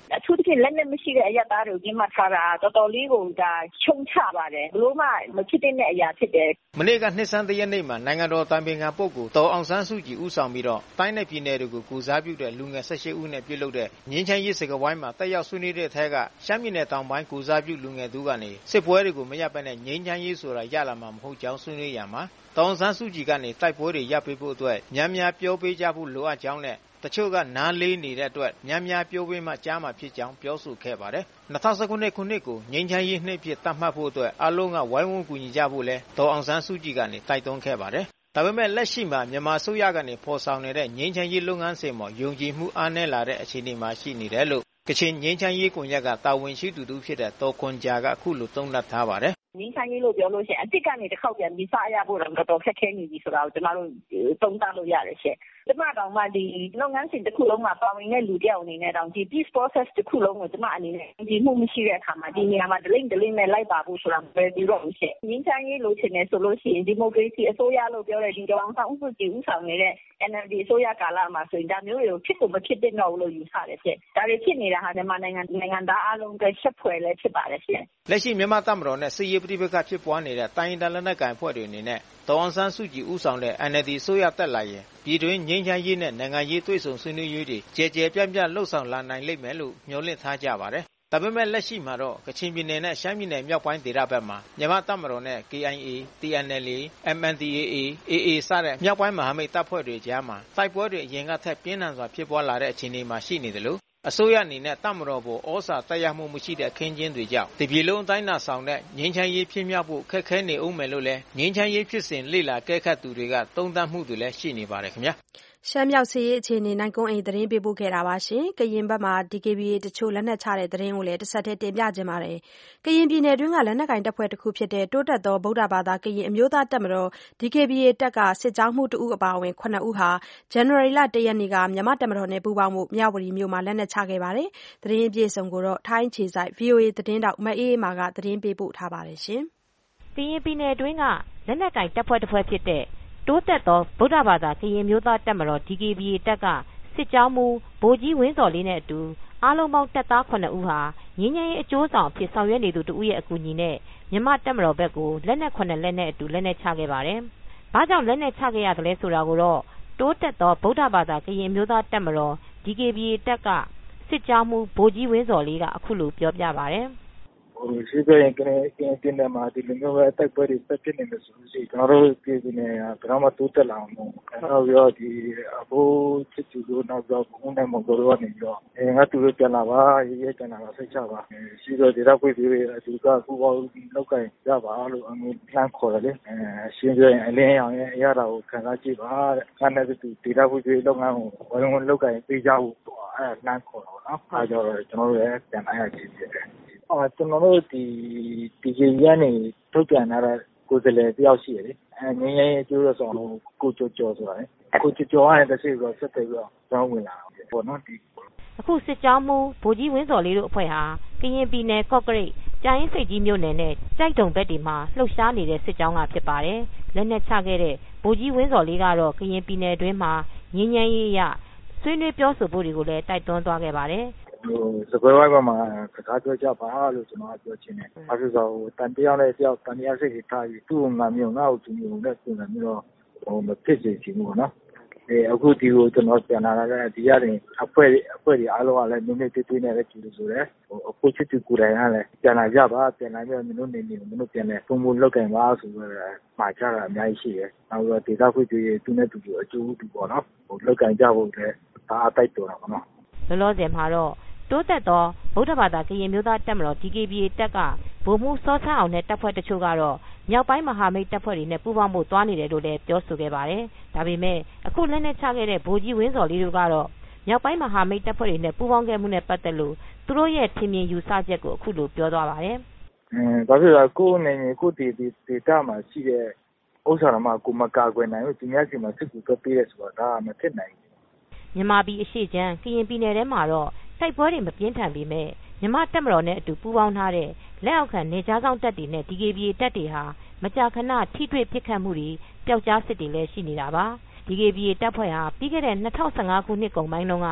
ဖြင့်လက်နက်မရှိတဲ့အရပ်သားတွေကိုပြစ်မှတ်ထားတာတော်တော်လေးကိုဒါရှုံချပါတယ်ဘလို့မှမဖြစ်တဲ့အရာဖြစ်တယ်မနေ့ကနှစ်ဆန်းတရက်နေ့မှာနိုင်ငံတော်တိုင်ပင်ခံပုဂ္ဂိုလ်ဒေါ်အောင်ဆန်းစုကြည်ဦးဆောင်ပြီးတော့တိုင်းနယ်ပြည်နယ်တွေကိုကူစားပြုတဲ့လူငယ်18ဦးနဲ့ပြုလုပ်တဲ့ငြိမ်းချမ်းရေးစကားဝိုင်းမှာတက်ရောက်ဆွေးနွေးတဲ့ထဲကရှမ်းပြည်နယ်တောင်ပိုင်းကူစားပြုလူငယ်သူကနေစစ်ပွဲတွေကိုမရပ်ဘဲနဲ့ငြိမ်းချမ်းရေးဆိုတာရလာမှာမဟုတ်ကြောင်းဆွေးနွေးရမှာဒေါ်အောင်ဆန်းစုကြည်ကနေတိုက်ပွဲတွေရပ်ပေးဖို့အတွက်များများပြောပေးကြဖို့လိုအပ်ကြောင်းနဲ့တချို့ကနားလေးနေတဲ့အတွက်များများပြောပေးမှကြားမှာဖြစ်ကြောင်းပြောဆိုခဲ့ပါတယ်2019ခုနှစ်ကိုငြိမ်းချမ်းရေးနှစ်ဖြစ်သတ်မှတ်ဖို့အတွက်အလုံးကဝိုင်းဝန်းကူညီကြဖို့လဲဒေါ်အောင်ဆန်းစုကြည်ကနေတိုက်တွန်းခဲ့ပါတယ်ဒါပေမဲ့လက်ရှိမှာမြန်မာအစိုးရကနေဖော်ဆောင်နေတဲ့ငြိမ်းချမ်းရေးလုပ်ငန်းစဉ်မှာယုံကြည်မှုအားနည်းလာတဲ့အခြေအနေမှာရှိနေတယ်လို့ကချင်ငြိမ်းချမ်းရေးကွန်ရက်ကတာဝန်ရှိသူတူဖြစ်တဲ့ဒေါ်ခွန်ဂျာကအခုလိုသုံးသပ်ထားပါတယ်ငင်းဆိုင်ရေးလို့ပြောလို့ရှိရင်အစ်စ်ကနေတစ်ခေါက်ပြန်ပြီးစရဖို့တော့တော်တော်ခက်ခဲနေပြီဆိုတာကိုကျွန်တော်တို့သုံးသပ်လို့ရတယ်ရှင့်။ကျွန်မတောင်မှဒီလုပ်ငန်းစဉ်တစ်ခုလုံးမှာပါဝင်တဲ့လူတယောက်အနေနဲ့တောင်ဒီ peace process တစ်ခုလုံးကိုကျွန်မအနေနဲ့ဒီမှုမရှိတဲ့အခါမှာဒီနေရာမှာဒလိမ့်နဲ့လိုက်ပါဖို့ဆိုတာပဲပြီးတော့ရှင့်။ငင်းဆိုင်ရေးလို့ချင်နေဆိုလို့ရှိရင်ဒီမိုကရေစီအစိုးရလို့ပြောတဲ့ဒီတောင်ဆောင်ဥပဒေဦးဆောင်နေတဲ့ NLD အစိုးရကာလမှာဆိုရင်ဒါမျိုးတွေကိုဖြစ်ကိုမဖြစ်တဲ့တော့လို့ယူဆတယ်ရှင့်။ဒါတွေဖြစ်နေတာဟာမြန်မာနိုင်ငံသားအလုံးအတွက်ရှက်ဖွယ်လည်းဖြစ်ပါတယ်ရှင့်။လက်ရှိမြန်မာတပ်မတော်နဲ့စစ်ရေးပဋိပက္ခဖြစ်ပွားနေတဲ့တိုင်းရင်းသားလက်နက်ကိုင်အဖွဲ့တွေအနေနဲ့ဒေါ်အောင်ဆန်းစုကြည်ဦးဆောင်တဲ့ NLD အစိုးရတက်လာရင်ပြည်တွင်းငြိမ်းချမ်းရေးနဲ့နိုင်ငံရေးတွေ့ဆုံဆွေးနွေးရေးတွေကြဲကြဲပြန့်ပြန့်လှုပ်ဆောင်လာနိုင်လိမ့်မယ်လို့မျှော်လင့်ထားကြပါတယ်။ဒါပေမဲ့လက်ရှိမှာတော့ကချင်ပြည်နယ်နဲ့ရှမ်းပြည်နယ်မြောက်ပိုင်းဒေသဘက်မှာမြန်မာတပ်မတော်နဲ့ KIA, TNLA, MNDAA, AA စတဲ့မြောက်ပိုင်းမဟာမိတ်တပ်ဖွဲ့တွေကြားမှာတိုက်ပွဲတွေအရင်ကထက်ပြင်းထန်စွာဖြစ်ပွားလာတဲ့အခြေအနေမှာရှိနေတယ်လို့အစိုးရအနေနဲ့တပ်မတော်ပေါ်ဩဇာတက်ရောက်မှုမရှိတဲ့အခင်းကျင်းတွေကြောင့်တပြည်လုံးအတိုင်းအတာဆောင်တဲ့ငြိမ်းချမ်းရေးဖြစ်မြောက်ဖို့ခက်ခဲနေဦးမယ်လို့လည်းငြိမ်းချမ်းရေးဖြစ်စဉ်လေ့လာကဲခတ်သူတွေကသုံးသပ်မှုတွေလည်းရှိနေပါတယ်ခင်ဗျာရှမ်းမြောက်စစ်ရေးအခြေအနေနိုင်ကွန်းအိမ်သတင်းပေးပို့ခဲ့တာပါရှင်။ကရင်ဘက်မှာ DKBA တချို့လက်နက်ချတဲ့သတင်းကိုလည်းတစ်ဆက်တည်းတင်ပြခြင်းပါတယ်။ကရင်ပြည်နယ်တွင်းကလက်နက်ကင်တပ်ဖွဲ့တစ်ခုဖြစ်တဲ့တိုးတက်သောဗုဒ္ဓဘာသာကရင်အမျိုးသားတပ်မတော် DKBA တပ်ကစစ်ကြောင်းမှုတဦးအပါအဝင်9ဦးဟာဇန်နဝါရီလ1ရက်နေ့ကမြန်မာတပ်မတော်နဲ့ပူးပေါင်းမှုမြဝတီမြို့မှာလက်နက်ချခဲ့ပါတယ်။သတင်းအပြည့်အစုံကိုတော့ထိုင်းခြေစိုက် VOA သတင်းတောက်မအေးမာကသတင်းပေးပို့ထားပါတယ်ရှင်။ကရင်ပြည်နယ်တွင်းကလက်နက်ကင်တပ်ဖွဲ့တစ်ဖွဲ့ဖြစ်တဲ့တိုးတက်သောဗုဒ္ဓဘာသာကရင်မျိုးသားတပ်မတော် DKBA တပ်ကစစ်ကြောင်းမူဗိုလ်ကြီးဝင်းစော်လေးနဲ့အတူအားလုံးပေါင်းတပ်သား9ဦးဟာငင်းငယ်ရေးအကျိုးဆောင်ဖြစ်ဆောင်ရွက်နေသူတဦးရဲ့အကူအညီနဲ့မြန်မာတပ်မတော်ဘက်ကိုလက်နက်9လက်နဲ့အတူလက်နက်ချခဲ့ပါတယ်။ဘာကြောင့်လက်နက်ချခဲ့ရသလဲဆိုတာကိုတော့တိုးတက်သောဗုဒ္ဓဘာသာကရင်မျိုးသားတပ်မတော် DKBA တပ်ကစစ်ကြောင်းမူဗိုလ်ကြီးဝင်းစော်လေးကအခုလိုပြောပြပါတယ်။ရှိတဲ့ကနေ့တင်တယ်မှာဒီလိုမျိုးပဲတိုက်ပွဲတွေဆက်ဖြစ်နေလို့ဆိုရင်ကျွန်တော်တို့ပြည်နေဘယ်တော့မှတိုးတက်လာအောင်နောက်ပြီးတော့ဒီအဖို့ချစ်သူတို့နောက်တော့ဘုန်းနဲ့မတော်တော့နေတော့ငါသူတို့ပြန်လာပါရေးပြန်လာပါစိတ်ချပါရှိတော့ဒီတော့ပြည်တွေအတူကခုပေါင်းလောက်ကင်ရပါလို့အမျိုးလမ်းခေါ်တယ်လေရှင်းပြရင်အလင်းအောင်ရဲ့အရာတော်ကိုခံစားကြည့်ပါတဲ့ခါနဲ့တူဒီတော့ပြည်တွေလုပ်ငန်းကိုဝိုင်းဝန်းလောက်ကင်ပေးကြဖို့အဲလမ်းခေါ်တော့နော်အဲကြောတော့ကျွန်တော်တို့လည်းပြန်လာရချင်တယ်ကျွန်တော်တို့ဒီရန်နေထုတ်ပြန်လာတဲ့ကိုယ်စားလှယ်တယောက်ရှိတယ်ငင်းရဲကျိုးရဆောင်ကိုကြောဆိုတာလေကိုကြောရတဲ့စိတ်ကိုဆက်ပြီးတော့ကြောင်းဝင်လာတယ်ပေါ့နော်ဒီအခုစစ်ကြောင်းမူဗိုလ်ကြီးဝင်းစော်လေးတို့အဖွဲ့ဟာကရင်ပြည်နယ်ကော့ကရိတ်ကြာရင်စိတ်ကြီးမြို့နယ်နဲ့ကြိုက်တုံဘက်တွေမှာလှုပ်ရှားနေတဲ့စစ်ကြောင်းကဖြစ်ပါတယ်လက်နက်ချခဲ့တဲ့ဗိုလ်ကြီးဝင်းစော်လေးကတော့ကရင်ပြည်နယ်အတွင်းမှာငင်းငယ်ရေးရဆွေးနွေးပြောဆိုဖို့တွေကိုလည်းတိုက်တွန်းသွားခဲ့ပါတယ်စပွဲဝိုင်းမှာစကားပြောကြပါလို့ကျွန်တော်ပြောချင်တယ်။အဲဒါဆိုတန်တရားနဲ့တယောက်တန်တရားစိတ်ကြီးထားပြီးသူ့ငါမျိုးငါ့ကိုသူမျိုးနဲ့ပုံစံမျိုးတော့မဖြစ်စေချင်ဘူးနော်။အခုဒီကိုကျွန်တော်ပြန်လာတဲ့ဒီရရင်အဖွဲ့တွေအားလုံးကလည်းနည်းနည်းတေးသေးနဲ့လည်းကြည့်လို့ဆိုရဲအခုချစ်သူကိုယ်တိုင်ကလည်းပြန်လာကြပါပြန်လာပြီးမင်းတို့နေနေမင်းတို့ပြန်လဲပုံမလောက်ကင်ပါဆိုတော့မှာကြတာအများကြီးရှိတယ်။နောက်တော့ဒေတာခွေတွေသူနဲ့သူအကျိုးတူပေါ့နော်။လောက်ကင်ကြဖို့လည်းဒါအတိုက်တော်တာပေါ့နော်။လောလောဆယ်မှာတော့တိုးတက်သောဗုဒ္ဓဘာသာကရင်မျိုးသားတပ်မတော် DKBA တပ်ကဗိုလ်မှူးစောချမ်းအောင်နဲ့တပ်ဖွဲ့တချို့ကတော့မြောက်ပိုင်းမဟာမိတ်တပ်ဖွဲ့တွေနဲ့ပူးပေါင်းဖို့သွားနေတယ်လို့လည်းပြောဆိုခဲ့ပါတယ်။ဒါပေမဲ့အခုလက်နက်ချခဲ့တဲ့ဗိုလ်ကြီးဝင်းစော်လေးတို့ကတော့မြောက်ပိုင်းမဟာမိတ်တပ်ဖွဲ့တွေနဲ့ပူးပေါင်းခဲ့မှုနဲ့ပတ်သက်လို့သူတို့ရဲ့ထင်မြင်ယူဆချက်ကိုအခုလိုပြောသွားပါတယ်။ဘာဖြစ်လဲကိုယ်နေကိုဒီတာမှာရှိတဲ့ဥစ္စာတော့မှကိုမကာကွယ်နိုင်ဘူးဒီများစီမှာစစ်ကူတော့ပေးရဲဆိုတော့ဒါမဖြစ်နိုင်ဘူး။မြန်မာပြည်အရှိချမ်းကရင်ပြည်နယ်ထဲမှာတော့တိုက်ပွဲတွေမပြင်းထန်ပေမဲ့မြန်မာတပ်မတော်နဲ့အတူပူးပေါင်းထားတဲ့လက်အောက်ခံနေကြားဆောင်တပ်တွေနဲ့ DKBA တပ်တွေဟာမကြာခဏထိတွေ့ပစ်ခတ်မှုတွေပျောက်ကြားစစ်တွေလည်းရှိနေတာပါ။ DKBA တပ်ဖွဲ့ဟာပြီးခဲ့တဲ့2015ခုနှစ်ကုန်ပိုင်းတုန်းက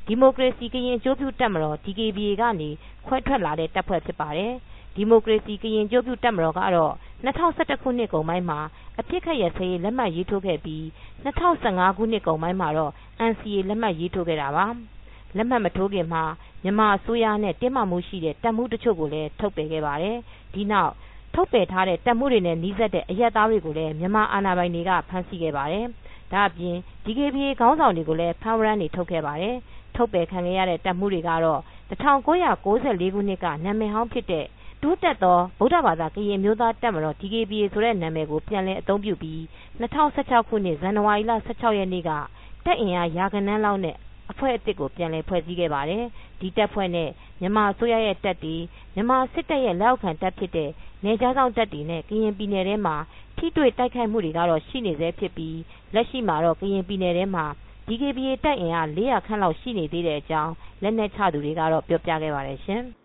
ဒီမိုကရေစီကရင်အကျိုးပြုတပ်မတော် DKBA ကနေခွဲထွက်လာတဲ့တပ်ဖွဲ့ဖြစ်ပါတယ်။ဒီမိုကရေစီကရင်အကျိုးပြုတပ်မတော်ကတော့2011ခုနှစ်ကုန်ပိုင်းမှာအပြစ်ခတ်ရစရေးလက်မှတ်ရေးထိုးခဲ့ပြီး2015ခုနှစ်ကုန်ပိုင်းမှာတော့ NCA လက်မှတ်ရေးထိုးခဲ့တာပါ။လက်မှတ်မထိုးခင်မှာမြန်မာအစိုးရနဲ့တင်းမာမှုရှိတဲ့တပ်မှုတချို့ကိုလည်းထုတ်ပယ်ခဲ့ပါတယ်။ဒီနောက်ထုတ်ပယ်ထားတဲ့တပ်မှုတွေနဲ့နှီးစပ်တဲ့အရက်သားတွေကိုလည်းမြန်မာအာဏာပိုင်တွေကဖမ်းဆီးခဲ့ပါတယ်။ဒါအပြင် DKBA ခေါင်းဆောင်တွေကိုလည်းဖမ်းဝရမ်းတွေထုတ်ခဲ့ပါတယ်။ထုတ်ပယ်ခံခဲ့ရတဲ့တပ်မှုတွေကတော့1994ခုနှစ်ကနာမည်ဟောင်းဖြစ်တဲ့တိုးတက်သောဗုဒ္ဓဘာသာကရင်မျိုးသားတပ်မတော် DKBA ဆိုတဲ့နာမည်ကိုပြန်လည်အသုံးပြုပြီး2016ခုနှစ်ဇန်နဝါရီလ16ရက်နေ့ကတပ်အင်အားရာဂဏန်းလောက်နဲ့အဖွဲ့အသစ်ကိုပြန်လည်ဖွဲ့စည်းခဲ့ပါတယ်။ဒီတပ်ဖွဲ့နဲ့မြန်မာအစိုးရရဲ့တပ်တွေမြန်မာစစ်တပ်ရဲ့လက်အောက်ခံတပ်ဖြစ်တဲ့နယ်ခြားစောင့်တပ်တွေနဲ့ကရင်ပြည်နယ်ထဲမှာထိတွေ့တိုက်ခိုက်မှုတွေကတော့ရှိနေဆဲဖြစ်ပြီးလက်ရှိမှာတော့ကရင်ပြည်နယ်ထဲမှာ DKBA တပ်အင်အား400ခန့်လောက်ရှိနေသေးတဲ့အကြောင်းလက်နက်ချသူတွေကတော့ပြောပြခဲ့ပါတယ်ရှင်။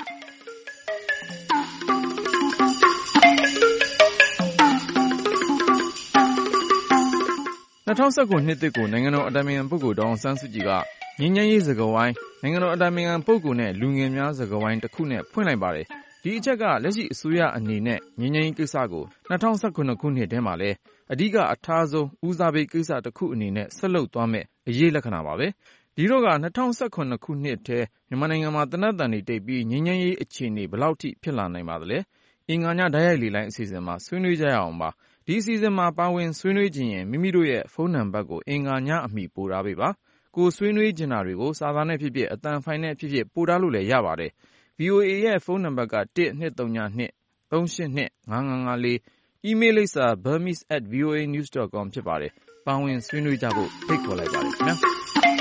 2019နှစ်သစ်ကိုနိုင်ငံတော်အတိုင်ပင်ခံပုဂ္ဂိုလ်ဒေါ်အောင်ဆန်းစုကြည်ကငြိမ်းချမ်းရေးစကားဝိုင်းနိုင်ငံတော်အတိုင်ပင်ခံပုဂ္ဂိုလ်နဲ့လူငယ်များစကားဝိုင်းတစ်ခုနဲ့ဖွင့်လိုက်ပါတယ်။ဒီအချက်ကလက်ရှိအစိုးရအနေနဲ့ငြိမ်းချမ်းရေးကိစ္စကို2019ခုနှစ်ထဲမှာလည်းအဓိကအထားဆုံးဦးစားပေးကိစ္စတစ်ခုအနေနဲ့ဆက်လုပ်သွားမယ့်အရေးလက္ခဏာပါပဲ။ဒီတော့က2019ခုနှစ်ထဲမြန်မာနိုင်ငံမှာတနက်တန်တွေတိတ်ပြီးငြိမ်းချမ်းရေးအခြေအနေဘယ်လောက်ထိဖြစ်လာနိုင်ပါသလဲ။အင်္ဂါညဓာတ်ရိုက်လေလိုင်းအစီအစဉ်မှာဆွေးနွေးကြရအောင်ပါ။ဒီအစီအစဉ်မှာပါဝင်ဆွေးနွေးခြင်းရင်မိမိတို့ရဲ့ဖုန်းနံပါတ်ကိုအင်္ဂါညအမီပို့ထားပေးပါ။ကိုဆွေးနွေးချင်တာတွေကိုစာသားနဲ့ဖြစ်ဖြစ်အသံဖိုင်နဲ့ဖြစ်ဖြစ်ပို့ထားလို့လည်းရပါတယ်။ VOA ရဲ့ဖုန်းနံပါတ်က1-202-382-5554 အီးမေးလ်လိပ်စာ burmese@voanews.com ဖြစ်ပါတယ်။ပါဝင်ဆွေးနွေးကြဖို့ဖိတ်ခေါ်လိုက်ပါတယ်ခင်ဗျာ။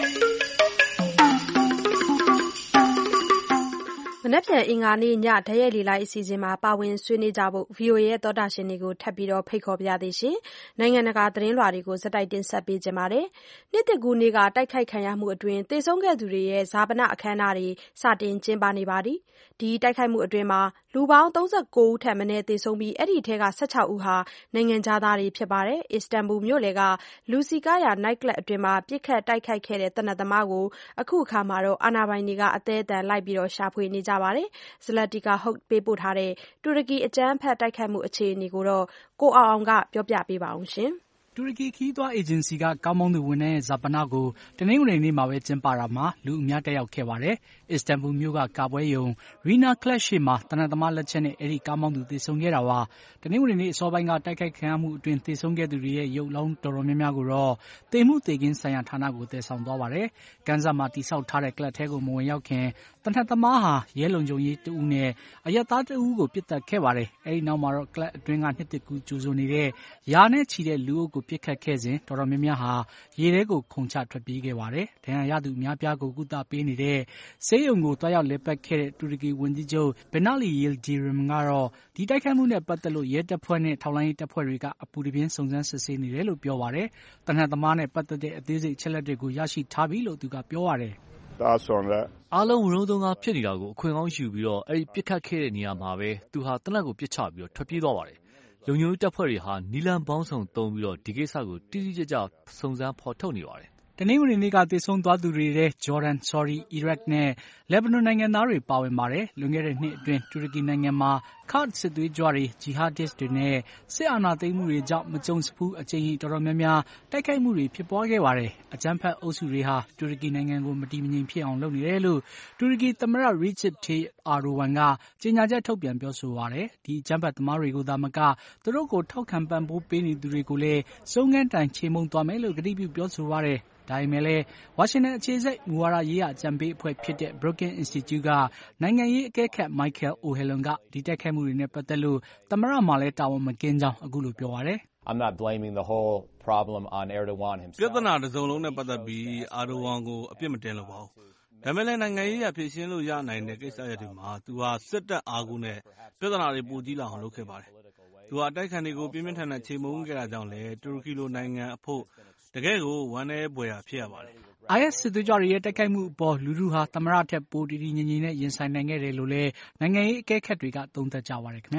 မနက်ဖြန်အင်္ဂါနေ့ညဓာတ်ရိုက်လေလိုင်းအစီအစဉ်မှာပါဝင်ဆွေးနွေးကြဖို့ VOA ရဲ့သောတာရှင်တွေကိုထပ်ပြီးဖိတ်ခေါ်ပါရစေရှင်။နိုင်ငံတကာသတင်းလွှာတွေကိုဆက်တိုက်တင်ဆက်ပေးကြပါမယ်။နှစ်သစ်ကူးနေ့ကတိုက်ခိုက်ခံရမှုအတွင်းသေဆုံးခဲ့သူတွေရဲ့ဈာပနအခမ်းအနားတွေစတင်ကျင်းပနေပါပြီ။ဒီတိုက်ခိုက်မှုအတွင်းလူပေါင်း39ဦးထက်မနည်းသေဆုံးပြီးအဲဒီထဲက16ဦးဟာနိုင်ငံခြားသားတွေဖြစ်ပါတယ်။အစ္စတန်ဘူမြို့လယ်ကလူစည်ကားရာနိုက်ကလပ်အတွင်းပစ်ခတ်တိုက်ခိုက်ခဲ့တဲ့သေနတ်သမားကိုအခုအခါမှာအာဏာပိုင်တွေကအသည်းအသန်လိုက်ရှာဖွေနေကြပါတယ်။ ဇလတိကာဟုတ်ပေးပို့ထားတဲ့တူရကီအကြမ်းဖက်တိုက်ခိုက်မှုအခြေအနေကိုကိုအောင်အောင်ကပြောပြပေးပါဦးရှင်။တူရကီခရီးသွားအေဂျင်စီကကားမောင်းသူဝန်ထမ်းရဲ့ဈာပနကိုတနင်္ဂနွေနေ့မှာပဲကျင်းပတာမှာလူအများတက်ရောက်ခဲ့ပါတယ်။အစ္စတန်ဘူမြို့ကကပွဲရုံရီနာကလပ်ရှေ့မှာသေနတ်သမားလက်ချက်နဲ့အဲဒီကားမောင်းသူသေဆုံးခဲ့တာပါ။တနင်္ဂနွေနေ့အစောပိုင်းကတိုက်ခိုက်ခံရမှုအတွင်းသေဆုံးခဲ့သူတွေရဲ့ရုပ်လောင်းတော်တော်များများကိုတော့သေမှုသေခင်းဆိုင်ရာဌာနကိုသယ်ဆောင်သွားပါတယ်။ကမ်းစပ်မှာတည်ဆောက်ထားတဲ့ကလပ်ထဲကိုမဝင်ရောက်ခင်သေနတ်သမားဟာရဲလုံခြုံရေးတဦးနဲ့အရပ်သားတဦးကိုပစ်သတ်ခဲ့ပါတယ်။အဲဒီနောက်မှာတော့ကလပ်အတွင်းကနှစ်သစ်ကူးကြိုဆိုနေတဲ့ရာနဲ့ချီတဲ့လူအုပ်ကိုပစ်ခတ်ခဲ့စဉ်တော်တော်များများဟာရေထဲကိုခုန်ချထွက်ပြေးခဲ့ပါတယ်။ဒဏ်ရာရသူအများပြားကိုကုသပေးနေတဲ့ဆေးရုံကိုတွားရောက်လည်ပတ်ခဲ့တဲ့တူရကီဝန်ကြီးချုပ်ဘင်နာလီယေလ်ဂျီရမ်ကတော့ဒီတိုက်ခိုက်မှုနဲ့ပတ်သက်လို့ရဲတပ်ဖွဲ့နဲ့ထောက်လှမ်းရေးတပ်ဖွဲ့တွေကအပူတပြင်းစုံစမ်းစစ်ဆေးနေတယ်လို့ပြောပါတယ်။သေနတ်သမားနဲ့ပတ်သက်တဲ့အသေးစိတ်အချက်အလက်တွေကိုရရှိထားပြီလို့သူကပြောပါတယ်။အားလုံးဝရုန်းသုန်းကားဖြစ်နေတာကိုအခွင့်ကောင်းယူပြီးအဲဒီပစ်ခတ်ခဲ့တဲ့နေရာမှာပဲသူဟာသေနတ်ကိုပစ်ချပြီးထွက်ပြေးသွားပါတယ်။လုံခြုံရေးတပ်ဖွဲ့တွေဟာနည်းလမ်းပေါင်းစုံသုံးပြီးဒီကိစ္စကိုတိတိကျကျစုံစမ်းဖော်ထုတ်နေပါတယ်။တနင်္ဂနွေနေ့ကသေဆုံးသွားသူတွေထဲဂျော်ဒန်၊ဆော်ဒီ၊အီရတ်နဲ့လက်ဘနွန်နိုင်ငံသားတွေပါဝင်ပါတယ်။လွန်ခဲ့တဲ့နှစ်အတွင်းတူရကီနိုင်ငံမှာကာ့ဒ်စစ်သွေးကြွတွေဂျီဟာဒစ်တွေနဲ့စစ်အာဏာသိမ်းမှုတွေကြောင့်မကြုံစဖူးအကြိမ်ရေတော်တော်များများတိုက်ခိုက်မှုတွေဖြစ်ပွားခဲ့ပါတယ်။အကြမ်းဖက်အုပ်စုတွေဟာတူရကီနိုင်ငံကိုမတည်မငြိမ်ဖြစ်အောင်လုပ်နေတယ်လို့တူရကီသမ္မတရီချစ်တေးအာဒိုဝမ်ကကြေညာချက်ထုတ်ပြန်ပြောဆိုပါတယ်။ဒီအကြမ်းဖက်သမားတွေကိုသာမကသူတို့ကိုထောက်ခံပံ့ပိုးပေးနေသူတွေကိုလည်းဆုံးခန်းတိုင်ချေမှုန်းသွားမယ်လို့ကတိပြုပြောဆိုပါတယ်။ဒါပေမဲ့လည်းဝါရှင်တန်အခြေစိုက်မူဝါဒရေးရာအကြံပေးအဖွဲ့ဖြစ်တဲ့ Brookings Institute ကနိုင်ငံရေးအကဲခတ် Michael O'Hanlon ကဒီတိုက်ခိုက်မှုတွေနဲ့ပတ်သက်လို့သမ္မတမှာလည်းတာဝန်မကင်းကြောင်းအခုလိုပြောပါတယ်။ I'm not blaming the whole problem on Erdogan himself. ပြဿနာတစ်စုံလုံးနဲ့ပတ်သက်ပြီးအာဒိုဝမ်ကိုအပြစ်မတင်လို့ပါဘူး။ဒါပေမဲ့လည်းနိုင်ငံရေးအရဖြေရှင်းလို့ရနိုင်တဲ့ကိစ္စရပ်တွေမှာသူဟာစစ်တပ်အားကိုးနဲ့ပြဿနာတွေပိုကြီးလာအောင်လုပ်ခဲ့ပါတယ်။သူဟာအတိုက်ခံတွေကိုပြင်းပြင်းထန်ထန်ချေမှုန်းခဲ့တာကြောင့်လည်းတူရကီလိုနိုင်ငံအဖို့တကယ်ကိုဝမ်းနည်းဖွယ်ရာဖြစ်ရပါတယ်။ IS စစ်သွေးကြွတွေရဲ့တိုက်ခိုက်မှုအပေါ်လူထုဟာသမ္မတထက်ပိုတည်တည်ငြိမ်ငြိမ်နဲ့ရင်ဆိုင်နိုင်ခဲ့တယ်လို့လည်းနိုင်ငံရေးအကဲခတ်တွေကသုံးသပ်ကြပါတယ်ခင်ဗျာ။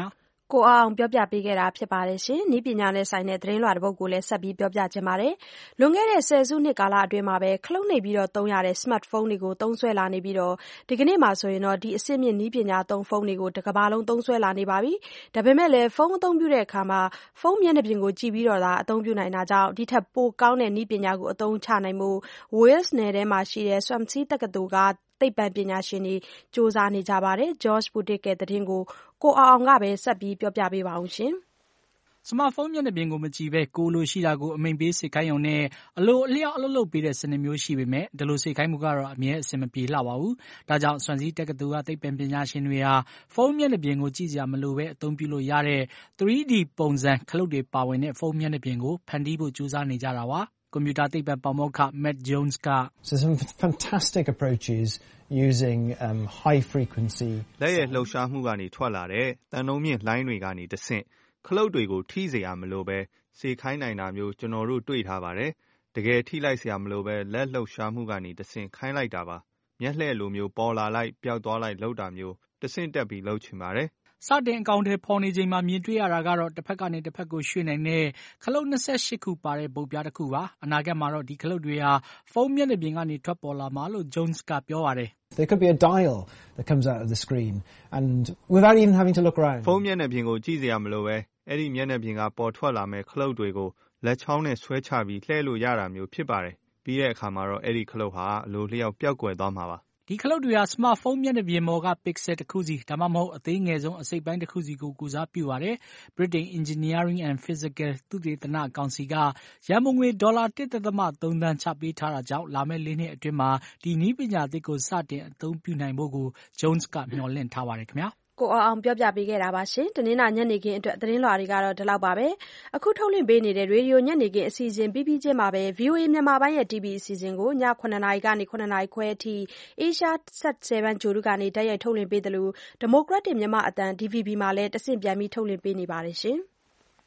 ကိုအောင်ပြောပြပေးခဲ့တာဖြစ်ပါတယ်ရှင်။နည်းပညာနဲ့ဆိုင်တဲ့သတင်းလွှာတစ်ပုဒ်ကိုလည်းဆက်ပြီးပြောပြချင်ပါတယ်။လွန်ခဲ့တဲ့ဆယ်စုနှစ်ကာလအတွင်းမှာပဲခလုတ်နှိပ်ပြီးတော့သုံးရတဲ့ smartphone တွေကိုသုံးစွဲလာနေပြီးတော့ဒီကနေ့မှာဆိုရင်တော့ဒီအဆင့်မြင့်နည်းပညာသုံးဖုန်းတွေကိုတစ်ကမ္ဘာလုံးသုံးစွဲလာနေပါပြီ။ဒါပေမဲ့လည်းဖုန်းအသုံးပြုတဲ့အခါမှာဖုန်းမျက်နှာပြင်ကိုကြည့်ပြီးတော့သာအသုံးပြုနိုင်တာကြောင့်ဒီထက်ပိုကောင်းတဲ့နည်းပညာကိုအသုံးချနိုင်မှု Wales နယ်ထဲမှာရှိတဲ့ Swansea တက္ကသိုလ်ကသိပ္ပံပညာရှင်တွေစ조사နေကြပါတယ်။ George Putic ရဲ့သတင်းကိုကိုအောင်ကပဲဆက်ပြီးပြောပြပေးပါအောင်ရှင်။စမတ်ဖုန်းမျက်နှာပြင်ကိုမကြည့်ဘဲကိုလိုရှိတာကိုအမိန့်ပေးစေခိုင်းရုံနဲ့အလိုအလျောက်အလုပ်လုပ်ပေးတဲ့စနစ်မျိုးရှိပေမဲ့ဒီလိုစေခိုင်းမှုကတော့အမြဲအဆင်မပြေလှပါဘူး။ဒါကြောင့် Swansea တက္ကသိုလ်ကသိပ္ပံပညာရှင်တွေဟာဖုန်းမျက်နှာပြင်ကိုကြည့်စရာမလိုဘဲအသုံးပြုလို့ရတဲ့ 3D ပုံစံခလုတ်တွေပါဝင်တဲ့ဖုန်းမျက်နှာပြင်ကိုဖန်တီးဖို့ကြိုးစားနေကြတာပါ။ကွန်ပျူတာသိပ္ပံပါမောက္ခ Matt Jones က So some fantastic approaches using high frequency လက်ရဲ့လှုပ်ရှားမှုကနေထွက်လာတဲ့တန်နှုံမြင့်လှိုင်းတွေကနေတဆင့်ခလုတ်တွေကိုထိစရာမလိုပဲစေခိုင်းနိုင်တာမျိုးကျွန်တော်တို့တွေ့ထားပါတယ်။တကယ်ထိလိုက်စရာမလိုပဲလက်လှုပ်ရှားမှုကနေတဆင့်ခိုင်းလိုက်တာပါ။မျက်လှည့်လိုမျိုးပေါ်လာလိုက်ပျောက်သွားလိုက်လှုပ်တာမျိုးတဆင့်တက်ပြီးလှုပ်ချင်ပါတယ်။စတင်အကောင့်ထဲပေါ်နေချိန်မှာမြင်တွေ့ရတာကတော့တစ်ဖက်ကနေတစ်ဖက်ကိုရွှေ့နိုင်တဲ့ခလုတ်28ခုပါတဲ့ပုံပြတစ်ခုပါအနာဂတ်မှာတော့ဒီခလုတ်တွေဟာဖုန်းမျက်နှာပြင်ကနေထွက်ပေါ်လာမှာလို့ Jones ကပြောပါတယ် There could be a dial that comes out of the screen and without even having to look around ဖုန်းမျက်နှာပြင်ကိုကြည့်စရာမလိုပဲအဲ့ဒီမျက်နှာပြင်ကပေါ်ထွက်လာမဲ့ခလုတ်တွေကိုလက်ချောင်းနဲ့ဆွဲချပြီးလှည့်လို့ရတာမျိုးဖြစ်ပါတယ်ပြီးတဲ့အခါမှာတော့အဲ့ဒီခလုတ်ဟာအလိုလျောက်ပျောက်ကွယ်သွားမှာပါဒီခလုတ်တွေဟာစမတ်ဖုန်းမျက်နှာပြင်ပေါ်က pixel တစ်ခုစီဒါမှမဟုတ်အသေးငယ်ဆုံးအစိတ်ပိုင်းတစ်ခုစီကိုကိုစားပြုပါတယ်။ Britain Engineering and Physical သုတေသနကောင်စီကရန်ပုံငွေဒေါ်လာ 1.3 သန်းချပေးထားတာကြောင့်လာမယ့်၄နှစ်အတွင်းမှာဒီနည်းပညာသစ်ကိုစတင်အသုံးပြုနိုင်ဖို့ကို Jones ကမျှော်လင့်ထားပါတယ်ခင်ဗျာ။ကိုအောင်ပြောပြပေးခဲ့တာပါရှင်။တနင်္လာညနေခင်းအတွက်သတင်းလွှာတွေကတော့ဒီလောက်ပါပဲ။အခုထုတ်လွှင့်ပေးနေတဲ့ရေဒီယိုညနေခင်းအစီအစဉ်ပြီးပြီးချင်းမှာပဲ VOA မြန်မာပိုင်းရဲ့ TV အစီအစဉ်ကိုည9:00 နာရီကနေ9:00 နာရီခွဲအထိ Asia Set7 ဂြိုဟ်တုကနေတိုက်ရိုက်ထုတ်လွှင့်ပေးသလို Democratic မြန်မာအသံ DVB မှာလည်းတဆင့်ပြန်ပြီးထုတ်လွှင့်ပေးနေပါတယ်ရှင်။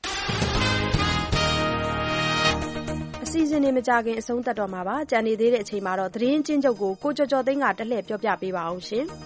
အစီအစဉ်တွေမကြခင်အဆုံးသတ်တော့မှာပါ။ကြံနေသေးတဲ့အချိန်မှာတော့သတင်းချင်းချုပ်ကိုကိုကျော်ကျော်သိန်းကတလှည့်ပြောပြပေးပါအောင်ရှင်။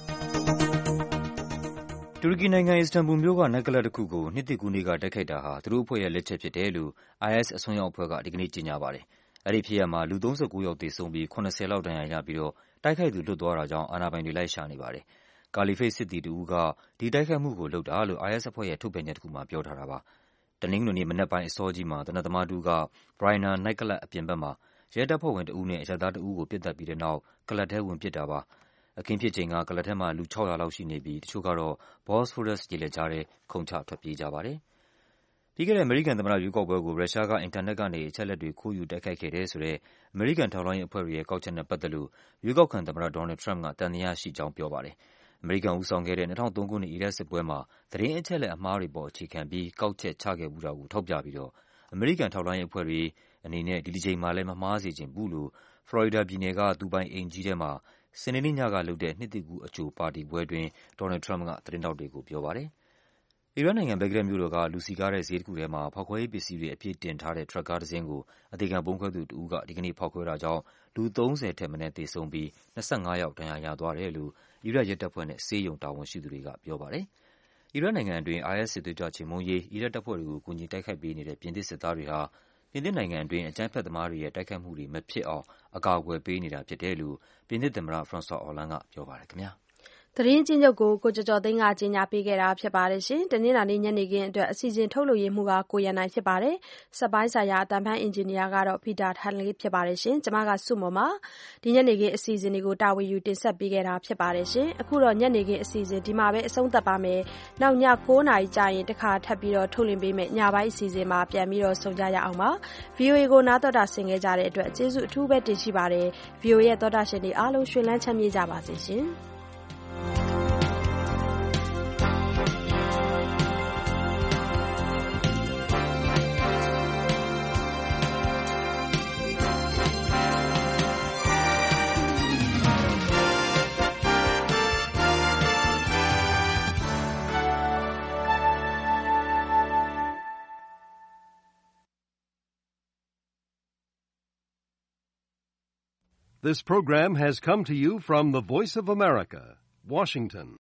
တူရကီနိုင်ငံအစ္စတန်ဘူလ်မြို့ကနက်ကလပ်တစ်ခုကိုနှစ်သစ်ကူးနေ့ကတိုက်ခိုက်တာဟာသူတို့အဖွဲ့ရဲ့လက်ချက်ဖြစ်တယ်လို့ IS အစွန်းရောက်အဖွဲ့ကဒီကနေ့ကြေညာပါတယ်။အဲဒီဖြစ်ရပ်မှာလူ39ယောက်သေဆုံးပြီး80လောက်ဒဏ်ရာရပြီးတော့တိုက်ခိုက်သူလွတ်သွားတာကြောင့်အာဏာပိုင်တွေလိုက်ရှာနေပါတယ်။ကာလီဖိတ်စစ်သည်တဦးကဒီတိုက်ခိုက်မှုကိုလုပ်တာလို့ IS အဖွဲ့ရဲ့ထုတ်ပြန်ချက်တစ်ခုမှာပြောထားတာပါ။တနင်္ဂနွေနေ့မနက်ပိုင်းအစောကြီးမှာသေနတ်သမားတဦးက Bryna နိုက်ကလပ်အပြင်ဘက်မှာရဲတပ်ဖွဲ့ဝင်တဦးနဲ့အရပ်သားတဦးကိုပစ်သတ်ပြီးတဲ့နောက်ကလပ်ထဲဝင်ပစ်တာပါ။အခင်းဖြစ်ချိန်ကကလပ်ထဲမှာလူ600လောက်ရှိနေပြီးတချို့ကတော့ Bosphorus ရေလက်ကြားထဲခုန်ချထွက်ပြေးကြပါတယ်။ပြီးခဲ့တဲ့အမေရိကန်သမ္မတရွေးကောက်ပွဲကိုရုရှားကအင်တာနက်ကနေအချက်အလက်တွေခိုးယူတိုက်ခိုက်ခဲ့တယ်ဆိုတဲ့အမေရိကန်ထောက်လှမ်းရေးအဖွဲ့တွေရဲ့ကောက်ချက်နဲ့ပတ်သက်လို့ရွေးကောက်ခံသမ္မတ Donald Trump ကသံသယရှိကြောင်းပြောပါတယ်။အမေရိကန်ဦးဆောင်ခဲ့တဲ့2003ခုနှစ်အီရတ်စစ်ပွဲမှာသတင်းအချက်အလက်အမှားတွေပေါ်အခြေခံပြီးကောက်ချက်ချခဲ့မှုတာကိုထောက်ပြပြီးတော့အမေရိကန်ထောက်လှမ်းရေးအဖွဲ့တွေအနေနဲ့ဒီတစ်ချိန်မှာလည်းမမှားစေချင်ဘူးလို့ဖလော်ရီဒါပြည်နယ်ကသူပိုင်အိမ်ကြီးထဲမှာစနေနေ့ညကလုပ်တဲ့နှစ်သစ်ကူးအကြိုပါတီပွဲတွင်ဒေါ်နယ်ထရမ့်ကသတင်းထောက်တွေကိုပြောပါတယ်။အီရတ်နိုင်ငံဘဂ္ဂဒက်မြို့တော်ကလူစည်ကားတဲ့ဈေးတစ်ခုထဲမှာဖောက်ခွဲရေးပစ္စည်းတွေအပြည့်တင်ထားတဲ့ထရပ်ကားတစ်စင်းကိုအသေခံဗုံးခွဲသူတဦးကဒီကနေ့ဖောက်ခွဲတာကြောင့်လူ30ထက်မနည်းသေဆုံးပြီး25ယောက်ဒဏ်ရာရသွားတယ်လို့အီရတ်ရဲတပ်ဖွဲ့နဲ့ဆေးရုံတာဝန်ရှိသူတွေကပြောပါတယ်။အီရတ်နိုင်ငံအတွင်း IS စစ်သွေးကြွချေမှုန်းရေးအီရတ်တပ်ဖွဲ့တွေကိုကူညီတိုက်ခိုက်ပေးနေတဲ့ပြင်သစ်စစ်သားတွေဟာပြင်သစ်နိုင်ငံအတွင်းအကြမ်းဖက်သမားတွေရဲ့တိုက်ခိုက်မှုတွေမဖြစ်အောင်အကာအကွယ်ပေးနေတာဖြစ်တယ်လို့ပြင်သစ်သမ္မတ François Hollande ကပြောပါတယ်ခင်ဗျာ။သတင်းချင်းချုပ်ကိုကိုကျော်ကျော်သိန်းကကြီးညာပေးခဲ့တာဖြစ်ပါတယ်ရှင်။တနင်္လာနေ့ညနေခင်းအတွက်အစီအစဉ်ထုတ်လွှင့်ရေးမှူးကကိုရန်နိုင်ဖြစ်ပါတယ်။စက်ပိုင်းဆိုင်ရာအတန်ဖန်အင်ဂျင်နီယာကတော့ Peter Hanley ဖြစ်ပါတယ်ရှင်။ကျွန်မကစုမော်ပါ။ဒီညနေခင်းအစီအစဉ်တွေကိုတာဝန်ယူတင်ဆက်ပေးခဲ့တာဖြစ်ပါတယ်ရှင်။အခုတော့ညနေခင်းအစီအစဉ်ဒီမှာပဲအဆုံးသတ်ပါမယ်။နောက်ည9:00 နာရီကြာရင်တစ်ခါထပ်ပြီးတော့ထုတ်လွှင့်ပေးမယ်။ညပိုင်းအစီအစဉ်မှာပြန်ပြီးတော့ဆုံကြရအောင်ပါ။ VOA ကိုနားတော်တာဆင်ခဲ့ကြတဲ့အတွက်ကျေးဇူးအထူးပဲတင်ရှိပါတယ်။ VOA ရဲ့တော်တာရှင်တွေအားလုံးရွှင်လန်းချမ်းမြေ့ကြပါစေရှင်။ This program has come to you from the Voice of America, Washington.